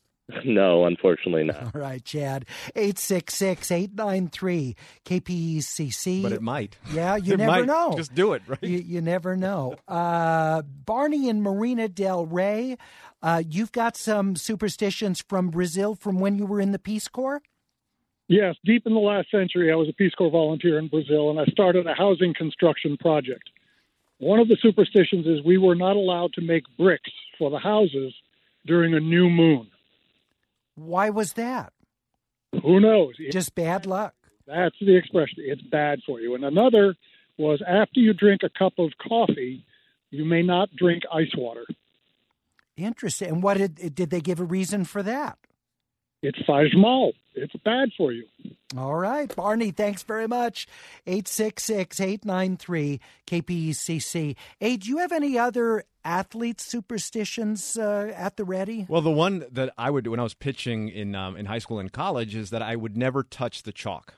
No, unfortunately not. All right, Chad. eight six six, eight nine three, K P C C. But it might. Yeah, you It never might. know. Just do it, right? You, you never know. Uh, Barney in Marina del Rey, uh, you've got some superstitions from Brazil from when you were in the Peace Corps? Yes, deep in the last century, I was a Peace Corps volunteer in Brazil, and I started a housing construction project. One of the superstitions is we were not allowed to make bricks for the houses during a new moon. Why was that? Who knows? Just bad luck. That's the expression. It's bad for you. And another was after you drink a cup of coffee, you may not drink ice water. Interesting. And what did did they give a reason for that? It's Fajmal. It's bad for you. All right. Barney, thanks very much. eight six six, eight nine three, K P C C. Hey, do you have any other athlete superstitions uh, at the ready? Well, the one that I would do when I was pitching in um, in high school and college is that I would never touch the chalk.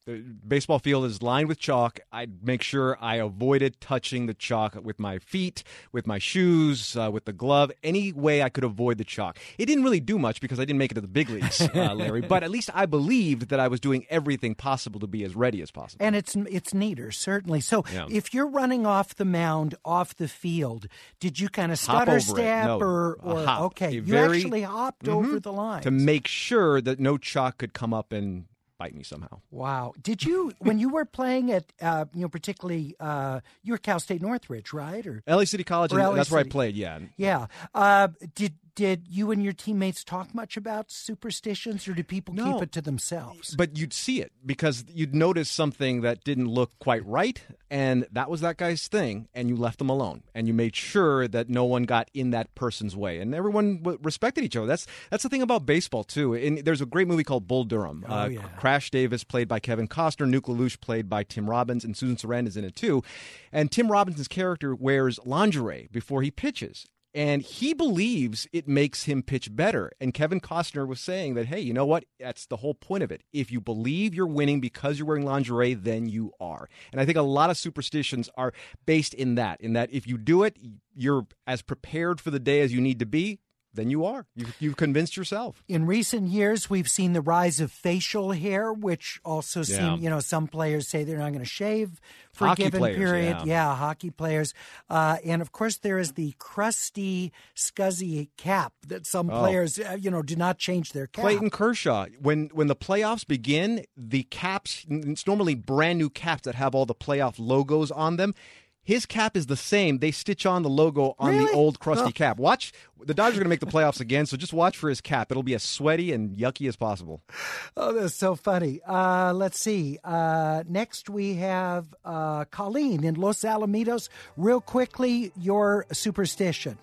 The baseball field is lined with chalk. I'd make sure I avoided touching the chalk with my feet, with my shoes, uh, with the glove, any way I could avoid the chalk. It didn't really do much because I didn't make it to the big leagues, uh, Larry, but at least I believed that I was doing everything possible to be as ready as possible. And it's it's neater, certainly. So Yeah. if you're running off the mound, off the field, did you kind of Hop stutter over it. step No, or, a or hop. okay, A you very- actually hopped Mhm. over the line to make sure that no chalk could come up and bite me somehow. Wow. Did you, when you were playing at, uh, you know, particularly, uh, you were Cal State Northridge, right? Or L A City College, Or and L A that's where I City. played, yeah. Yeah. Uh, did did you and your teammates talk much about superstitions, or did people No. keep it to themselves? But you'd see it because you'd notice something that didn't look quite right, and that was that guy's thing, and you left them alone, and you made sure that no one got in that person's way, and everyone w- respected each other. That's that's the thing about baseball too. And there's a great movie called Bull Durham. Oh, uh, yeah. Crash Davis, played by Kevin Costner, Nuke LaLoosh, played by Tim Robbins, and Susan Sarandon is in it too. And Tim Robbins' character wears lingerie before he pitches. And he believes it makes him pitch better. And Kevin Costner was saying that, hey, you know what? That's the whole point of it. If you believe you're winning because you're wearing lingerie, then you are. And I think a lot of superstitions are based in that, in that if you do it, you're as prepared for the day as you need to be, then you are. You've, you've convinced yourself. In recent years, we've seen the rise of facial hair, which also Yeah. seem, you know, some players say they're not going to shave for Hockey a given players, period. yeah. hockey players. Uh, and of course, there is the crusty, scuzzy cap that some Oh. players, uh, you know, do not change their cap. Clayton Kershaw, when when the playoffs begin, the caps, it's normally brand new caps that have all the playoff logos on them. His cap is the same. They stitch on the logo on Really? the old crusty Oh. cap. Watch, the Dodgers are going to make the playoffs again, so just watch for his cap. It'll be as sweaty and yucky as possible. Oh, that's so funny. Uh, let's see. Uh, next, we have uh, Colleen in Los Alamitos. Real quickly, your superstition.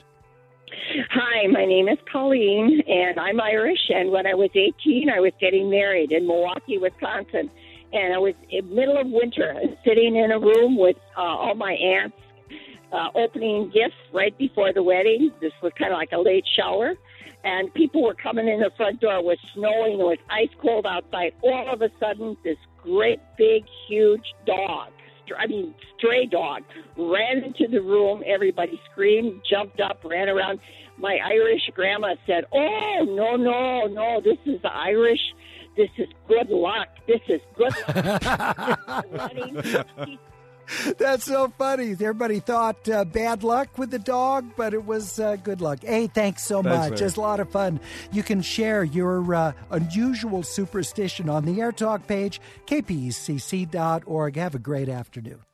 Hi, my name is Colleen, and I'm Irish. And when I was eighteen, I was getting married in Milwaukee, Wisconsin. And I was in the middle of winter, sitting in a room with uh, all my aunts, uh, opening gifts right before the wedding. This was kind of like a late shower. And people were coming in the front door. It was snowing. It was ice cold outside. All of a sudden, this great, big, huge dog, I mean, stray dog, ran into the room. Everybody screamed, jumped up, ran around. My Irish grandma said, "Oh, no, no, no, this is the Irish. This is good luck. This is good luck." That's so funny. Everybody thought uh, bad luck with the dog, but it was uh, good luck. Hey, thanks so Thanks, much. Larry. It's a lot of fun. You can share your uh, unusual superstition on the Air Talk page, k p e c c dot org. Have a great afternoon.